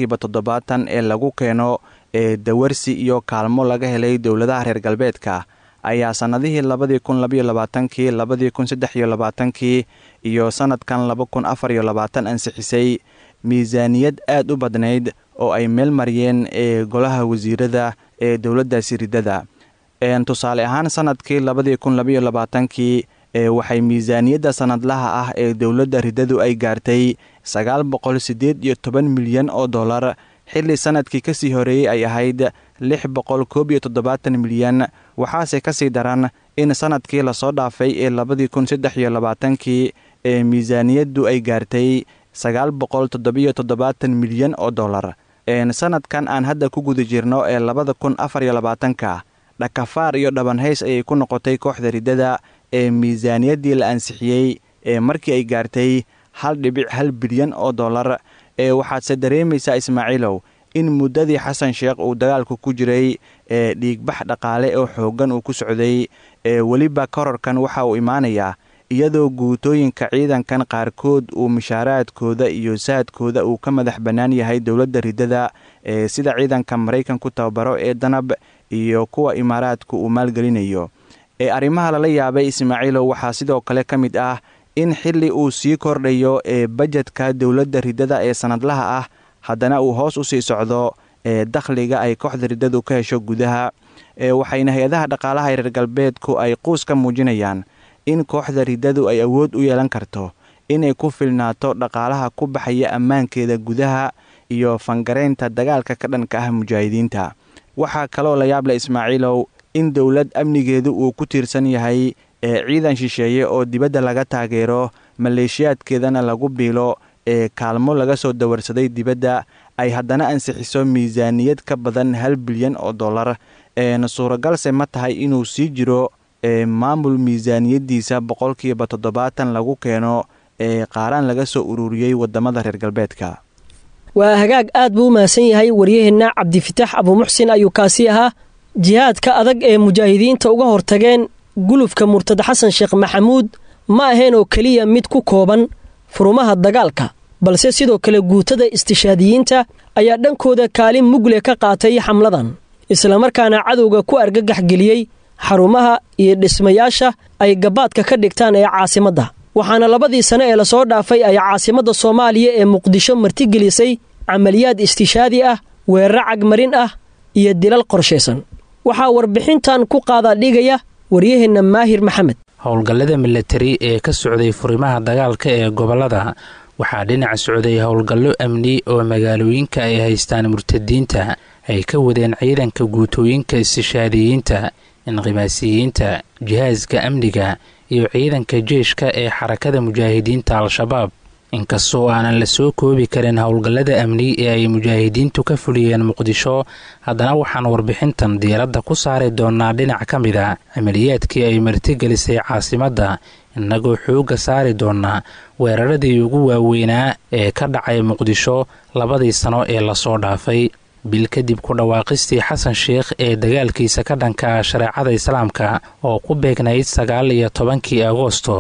Speaker 13: 70% ee lagu keeno dawarsi iyo kaalmo laga helay dowladaha reer galbeedka ayaa sannadihii 2022kii 2023kii iyo sannadkan 2024 ansixisay miisaaniyad aad u badnayd oo ay meel mariyeen golaha wasiirada ee dowladdaasi riddada tusaale ahaan sannadkii 2022kii waxay miisaaniyadda sannadlaha ah ee dowladda riddadu ay gaartay 918 milyan oo dollar xilli sannadkii ka sii horeeyey ay ahayd 671 milyan waxaase ka sii daran in sannadkii lasoo dhaafay ee 2023kii miisaaniyaddu ay gaartay 977 milyan oo dollar sannadkan aan hadda ku guda jirno ee 2024ka dhakafaar iyo dhabanhays ayay ku noqotay kooxda riddada miisaaniyaddii la ansixiyey markii ay gaartay 1.1 bilyan oo dollar waxaadse dareemaysaa ismaaciilow in muddadii xasan sheekh uu dagaalku ku jiray dhiigbax dhaqaale oo xooggan uu ku socday weliba kororkan waxa uu imaanayaa iyadoo guutooyinka ciidankan qaarkood uu mushaaraadkooda iyo saadkooda uu ka madax bannaan yahay dowladda riddada sida ciidanka maraykanku tababaro ee danab iyo kuwa imaaraadku uu maalgelinayo arrimaha lala yaabay ismaaciilow waxaa sidoo kale ka mid ah in xilli uu sii kordhayo bajedka dowladda riddada ee sannadlaha ah haddana uu hoos u sii socdo dakhliga ay kooxda riddadu ka hesho gudaha waxayna hay-adaha dhaqaalaha reer galbeedku ay quus ka muujinayaan in kooxda riddadu ay awood u yeelan karto inay ku filnaato dhaqaalaha ku baxaya ammaankeeda gudaha iyo fangaraynta dagaalka ka dhanka ah mujaahidiinta waxaa kaloo la yaab leh ismaaciilow in dowlad amnigeedu uu ku tiirsan yahay ciidan shisheeye oo dibadda laga taageero maleeshiyaadkeedana lagu biilo kaalmo laga soo dawarsaday dibadda ay haddana ansixiso miisaaniyad ka badan 1 bilyan oo dollar suuragalse ma tahay inuu sii jiro maamul miisaaniyaddiisa 70% lagu keeno qaaraan laga soo ururiyey waddamada reer galbeedka
Speaker 10: waa hagaag aad buu u mahadsan yahay waryaheenna cabdifitaax abuumuxsin ayuu kaasi ahaa jihaadka adag ee mujaahidiinta uga hortageen gulufka murtad xasan sheekh maxamuud ma ahayn oo keliya mid ku kooban furumaha dagaalka balse sidoo kale guutada istishaadiyiinta ayaa dhankooda kaalin mugle ka qaatay xamladan islamarkaana cadowga ku argagax geliyey xarumaha iyo dhismayaasha ay gabaadka ka dhigtaan ee caasimadda waxaana 2 sane ee lasoo dhaafay ay caasimadda Soomaaliya ee Muqdisho martigelisay camaliyaad istishaadi ah weerar cagmarin ah iyo dilal qorsheysan waxaa warbixintan ku qaada dhigaya waryaheena Maahir Maxamed
Speaker 3: howlgallada military ee ka socday furimaha dagaalka ee gobolada waxaa dhinaca socday howlgallo amni oo magaalooyinka ay haystaan murtadiinta ay ka wadeen ciidanka guutooyinka istishaadiyiinta inqimaasiyiinta jihaaska amniga iyo ciidanka jeeshka ee xarakada mujaahidiinta al-shabaab inkastoo aanan la soo koobi karin howlgallada amni ee ay mujaahidiintu ka fuliyeen muqdisho haddana waxaan warbixintan diiradda ku saari doonaa dhinac ka mid a camaliyaadkii ay martigelisay caasimadda innagoo xoogga saari doonaa weeraradii ugu waaweynaa ee ka dhacay muqdisho 2 sano ee lasoo dhaafay bil kadib ku dhawaaqistii xasan sheekh ee dagaalkiisa ka dhanka shareecada islaamka oo ku beegnayd 19 agoosto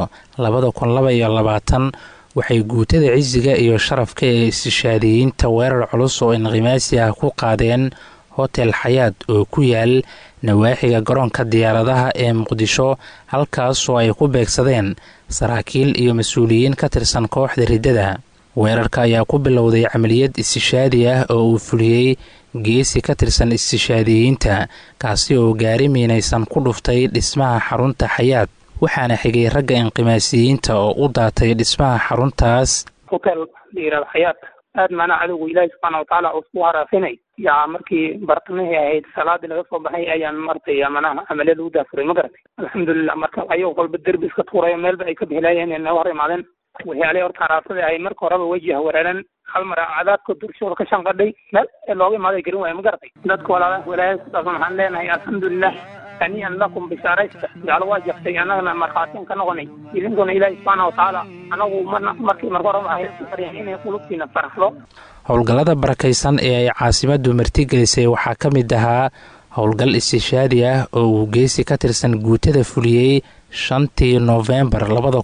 Speaker 3: 2022 waxay guutada cisiga iyo sharafka ee istishaadiyiinta weerar culus oo inqimaasi ah ku qaadeen hotel xayaad oo ku yaal nawaaxiga garoonka diyaaradaha ee muqdisho halkaasoo ay ku beegsadeen saraakiil iyo mas-uuliyiin ka tirsan kooxda riddada weerarka ayaa ku bilowday camaliyad istishaadi ah oo uu fuliyey geesi ka tirsan istishaadiyiinta kaasi oo gaari miinaysan ku dhuftay dhismaha xarunta xayaad waxaana xigay ragga inqimaasiyiinta oo u daatay dhismaha xaruntaas
Speaker 14: hotel diyaarad xayaad aad macnaha cadowga ilaahi subxaana watacaala uu isku haraafinay yaa markii bartamihii ahayd salaadii laga soo baxay ayaan martay macnaha camaliyada u daafuray ma garatay alxamdulilah marka ayagoo kolba derbi iska tuurayo meelba ay ka bixilaayeen ee naga hor imaadeen waxyaalihii horta haraasada ay marka horeba wejiha weerareen hal mar cadaadka durshooda ka shanqadhay meel ee looga imaaday garin waaya ma garatay dadka walaalaha sidaas waxaan leenahay alxamdulilah aniyan lakum bishaaraysta yaalo waa jaftay annagana markhaatiin ka noqonay idinkuna ilaahi subxaana watacaala anagu markii marka horeba ahayd inay qulubtiina faraxdo
Speaker 3: howlgallada barakaysan ee ay caasimaddu martigelisay waxaa ka mid ahaa howlgal istishaadi ah oo uu geesi ka tirsan guutada fuliyey 5 Noofembar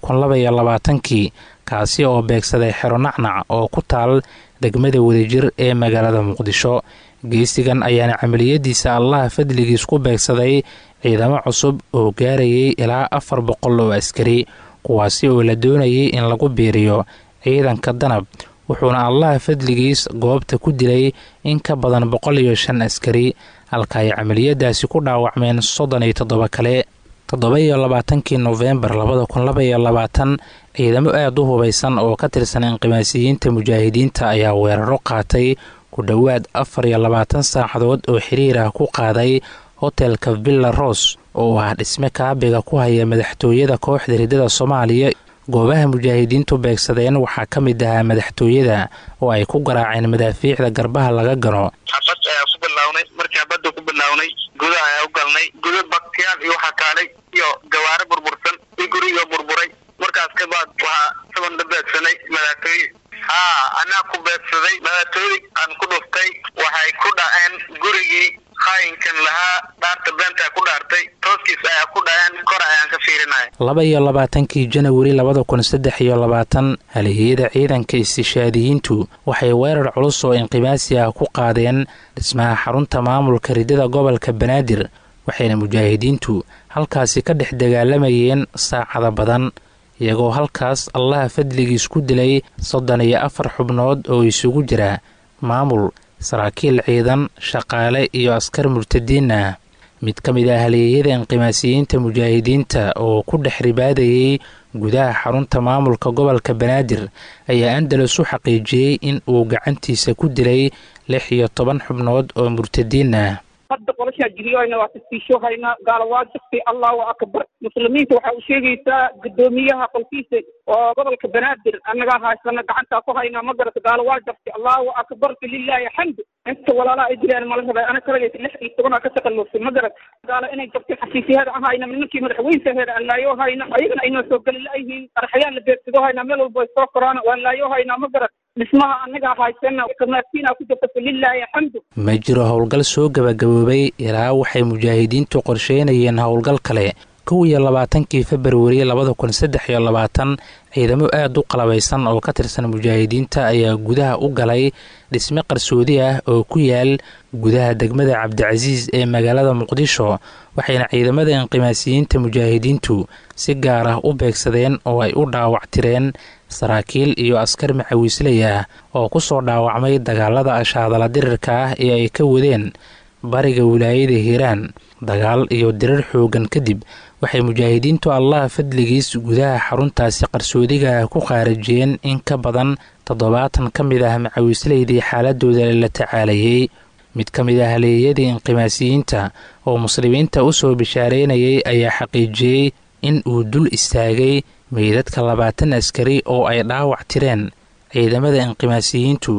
Speaker 3: 2022 kaasi oo beegsaday xero nacnac oo ku taal degmada wadajir ee magaalada muqdisho geesigan ayaana camaliyadiisa allaha fadligiis ku beegsaday ciidamo cusub oo gaarayay ilaa 400 oo askari kuwaasi oo la doonayay in lagu biiriyo ciidanka danab wuxuuna allaha fadligiis goobta ku dilay in ka badan 105 askari halka ay camaliyadaasi ku dhaawacmeen 37 kale 27 Noofembar 2022 ciidamo aad u hubaysan oo ka tirsan inqimaasiyiinta mujaahidiinta ayaa weeraro qaatay ku dhowaad 24 saacadood oo xiriir ah ku qaaday hotelka Villa Rose oo ah dhisme kaabiga ku haya madaxtooyada kooxda riddada Soomaaliya goobaha mujaahidiintu beegsadeen waxaa ka mid ahaa madaxtooyada oo ay ku garaaceen madaafiicda garbaha laga gano
Speaker 23: xabad ayaa ku bilownay markii xabadda ku bilownay gudaha ayaa u galnay gudad baktiyaal iyo waxa kaalay iyo gawaari burbursan iyo guriga burburay markaas ka baad waxaa saban beegsanay madaxtooyada anaa ku beegsaday madaxtooyada aan ku dhuftay waxay ku dhaceen gurigii qaayinkan lahaa dhaarta beenta ku dhaartay tooskiis ayaa ku dhaceen kor ayaan ka fiirinaya
Speaker 3: 22 Janawari 2023 haliyada ciidanka istishaadiyiintu waxay weerar culus oo inqimaasi ah ku qaadeen dhismaha xarunta maamulka riddada gobolka Banaadir waxayna mujaahidiintu halkaasi ka dhex dagaalamayeen saacado badan iyagoo halkaas allaha fadligiis ku dilay 34 xubnood oo isugu jira maamul saraakiil ciidan shaqaale iyo askar murtadiin ah mid ka mid ah haliyada inqimaasiyiinta mujaahidiinta oo ku dhex ribaadayay gudaha xarunta maamulka gobolka Banaadir ayaa Andalus u xaqiijiyay in uu gacantiisa ku dilay 16 xubnood oo murtadiin ah
Speaker 14: hadda qolasha jiriyayna waa tisho hayna gaal waa jifti Allahu akbar muslimiinta waxa uu sheegaysaa gudoomiyaha qolkiisa oo gobolka Banaadir annaga haysana gacanta ku hayna ma garata gaal waa jifti Allahu akbar lillahi hamd inta walaala ay jiraan ma lahayn ana kale 16 ka taqallusay ma garata gaal inay jifti xasiisiyada ahayna ninkii madaxweynaha allaayo hayna ayagana inoo soo gal laayihiin arxayaan la beegsido hayna meel walba soo koraan wallaayo hayna ma garata dhismaha annaga haysana kamaasiina ku jirta lillahi hamd
Speaker 3: ma jiro howlgal soo gabagaboobay ilaa waxay mujaahidiintu qorsheynayeen howlgal kale 22 February 2023 ciidamo aad u qalabaysan oo ka tirsan mujaahidiinta ayaa gudaha u galay dhisme qarsoodi ah oo ku yaal gudaha degmada Cabdicasiis ee magaalada Muqdisho waxayna ciidamada inqimaasiyiinta mujaahidiintu si gaar ah u beegsadeen oo ay u dhaawactireen saraakiil iyo askar macawiisley ah oo ku soo dhaawacmay dagaalada ashaadala dirirka ah ee ay ka wadeen bariga wilaayada hiiraan dagaal iyo dirar xoogan kadib waxay mujaahidiintu allah fadligiis gudaha xaruntaasi qarsoodiga ku qaarajiyeen in ka badan 70 ka mid ah macawiislaydii xaaladooda la tacaalayay mid ka mid ah haleeyadii inqimaasiyiinta oo muslimiinta u soo bishaareynayay ayaa xaqiijiyey in uu dul istaagay meydadka 20 askari oo ay dhaawac tireen ciidamada inqimaasiyiintu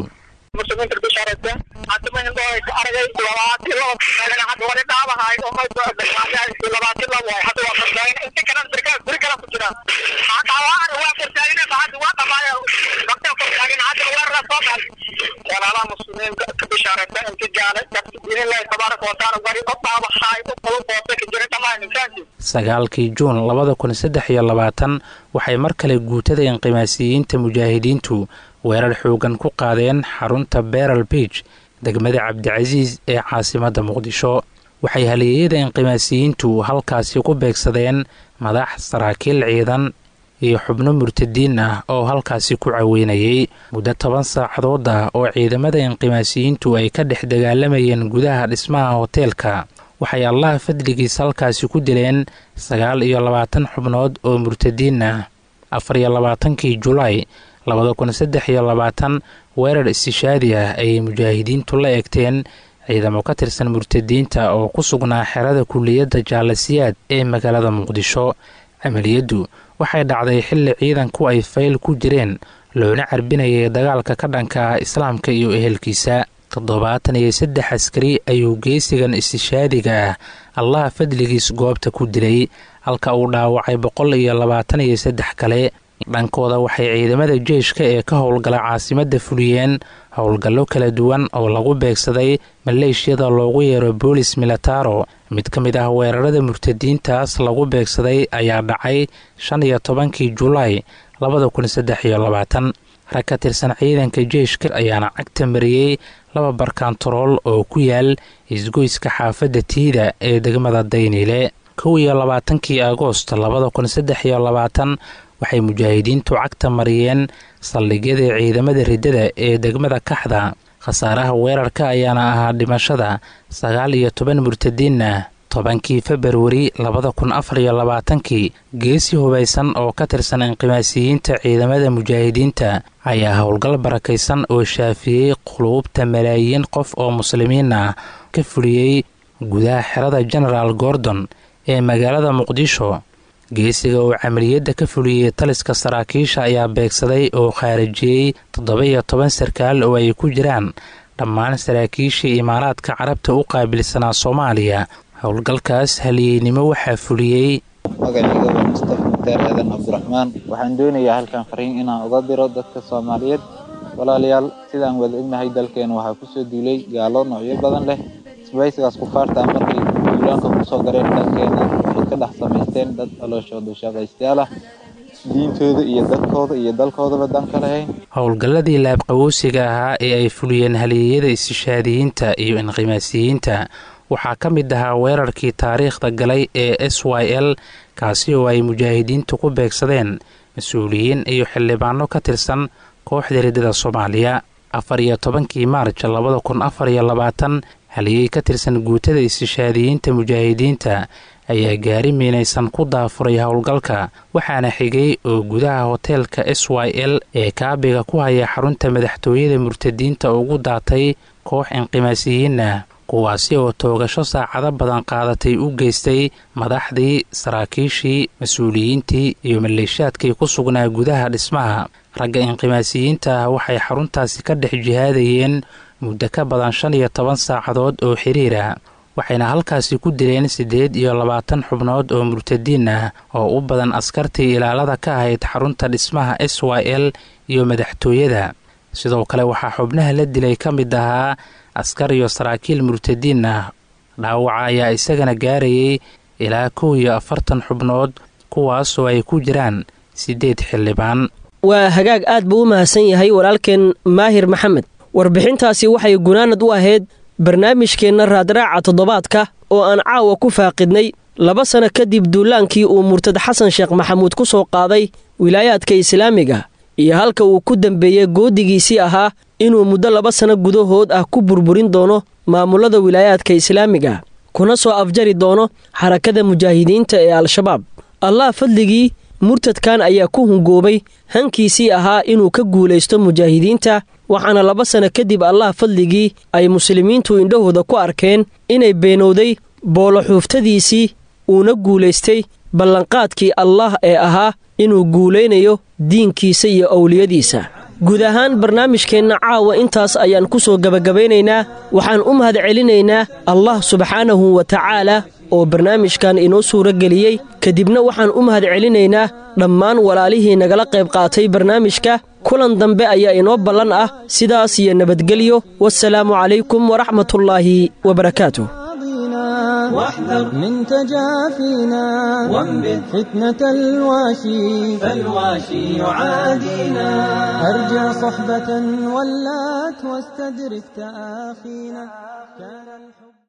Speaker 3: sagaalkii juun 2023 waxay mar kale guutada inqimaasiyiinta mujaahidiintu weerar xoogan ku qaadeen xarunta Beryl Beach degmada Cabdicasiis ee caasimadda Muqdisho waxay haleeyada inqimaasiyiintu halkaasi ku beegsadeen madax saraakiil ciidan iyo xubno murtadiin ah oo halkaasi ku caweynayay muddo 10 saacadood ah oo ciidamada inqimaasiyiintu ay ka dhex dagaalamayeen gudaha dhismaha hoteelka waxay allah fadligiis halkaasi ku dileen 29 xubnood oo murtadiin ah 24kii Julaay 2023 weerar istishaadi ah ay mujaahidiintu la eegteen ciidamo ka tirsan murtadiinta oo ku sugnaa xerada kulliyadda Jaalasiyaad ee magaalada Muqdisho amaliyadu waxay dhacday xilli ciidanku ay fayl ku jireen loona carbinayay dagaalka ka dhanka ah islaamka iyo ehelkiisa 73 askari ayuu geesigan istishaadiga ah allah fadligiis goobta ku dilay halka uu dhaawacay 123 kale dhankooda waxay ciidamada jeeshka ee ka howlgala caasimadda fuliyeen howlgallo kala duwan oo lagu beegsaday maleeshiyada loogu yeero boolis militaro mid ka mid ah weerarada murtadiintaas lagu beegsaday ayaa dhacay 15kii Julaay 2023 rag ka tirsan ciidanka jeeshka ayaana cagta mariyey 2 barkantarool oo ku yaal isgoyska xaafadda Tiida ee degmada Daynile 21kii Agoost 2023 waxay mujaahidiintu cagta mariyeen saldhigyada ciidamada ridada ee degmada Kaxda khasaaraha weerarka ayaana ahaa dhimashada 19 murtadiin ah 10kii February 2024 geesi hubaysan oo ka tirsan inqimaasiyiinta ciidamada mujaahidiinta ayaa howlgal barakaysan oo shaafiyey quluubta malaayiin qof oo muslimiin ah ka fuliyey gudaha xerada General Gordon ee magaalada Muqdisho geesiga oo camaliyada ka fuliyay taliska saraakiisha ayaa beegsaday oo khaarijiyay 17 sarkaal oo ay ku jiraan dhammaan saraakiishii imaaraadka carabta u qaabilsanaa Soomaaliya howlgalkaas haliyeynimo waxaa fuliyay
Speaker 15: magacayga waa Mustafa Mukhtaar Aadan Cabdiraxmaan waxaan doonayaa halkan fariin inaan uga diro dadka Soomaaliyeed walaalayaal sidaan wada ognahay dalkeena waxaa ku soo duulay gaalo noocyo badan leh isbaysigaas ku faarta markay duulaanka ku soo gareen dalkeena waxay ka dhex samaysteen dad calooshooda shaqaystayaal ah diintooda iyo dadkooda iyo dalkoodaba dan ka lahayn
Speaker 3: howlgalladii laabqawoosiga ahaa ee ay fuliyeen haleeyada istishaadiyiinta iyo inqimaasiyiinta waxaa ka mid ahaa weerarkii taariikhda galay ee SYL kaasi oo ay mujaahidiintu ku beegsadeen mas-uuliyiin iyo xildhibaano ka tirsan kooxda ridada Soomaaliya 14kii Maarch 2024 haliyey ka tirsan guutada istishaadiyiinta mujaahidiinta ayaa gaari miinaysan ku daafuray howlgalka waxaana xigay oo gudaha hoteelka SYL ee kaabiga ku haya xarunta madaxtooyada murtadiinta ugu daatay koox inqimaasiyiin ah kuwaasi oo toogasho saacado badan qaadatay u geystay madaxdii saraakiishii mas-uuliyiintii iyo maleeshiyaadkii ku sugnaa gudaha dhismaha ragga inqimaasiyiinta ah waxay xaruntaasi ka dhex jihaadayeen muddo ka badan 15 saacadood oo xiriir ah waxayna halkaasi ku dileen 28 xubnood oo murtadiin ah oo u badan askartii ilaalada ka ahayd xarunta dhismaha SYL iyo madaxtooyada sidoo kale waxaa xubnaha la dilay ka mid ahaa askar iyo saraakiil murtadiin ah dhaawaca ayaa isagana gaarayay ilaa 41 xubnood kuwaasoo ay ku jiraan 8 xildhibaan
Speaker 10: waa hagaag aad buu u mahadsan yahay walaalkeen Maahir Maxamed warbixintaasi waxay gunaanad u ahayd barnaamijkeenna raadraaca toddobaadka oo aan caawa ku faaqidnay 2 sano kadib duulaankii uu murtad xasan sheekh maxamuud ku soo qaaday wilaayaadka islaamiga iyo halka uu ku dambeeyey goodigiisii ahaa inuu muddo 2 sano gudahood ah ku burburin doono maamulada wilaayaadka islaamiga kuna soo afjari doono xarakada mujaahidiinta ee al-shabaab. allah fadligii murtadkan ayaa ku hungoobay hankiisii ahaa inuu ka guulaysto mujaahidiinta, waxaana 2 sano kadib allah fadligii ay muslimiintu indhahooda ku arkeen inay beenowday booloxuuftadiisii uuna guulaystay ballanqaadkii allah ee ahaa inuu guulaynayo diinkiisa iyo awliyadiisa. guud ahaan barnaamijkeenna caawa intaas ayaan ku soo gabagabaynaynaa. waxaan u mahad celinaynaa allah subxaanahu wa tacaala oo barnaamijkan inoo suuro geliyey. kadibna waxaan u mahad celinaynaa dhammaan walaalihii nagala qayb qaatay barnaamijka. kulan dambe ayaa inoo ballan ah. sidaas iyo nabadgelyo. wassalaamu calaykum waraxmatullaahi wabarakaatuh.
Speaker 17: واحذر من تجافينا وانبذ فتنة الواشي فالواشي يعادينا أرجع صحبة ولات واستدرك تآخينا كان الحب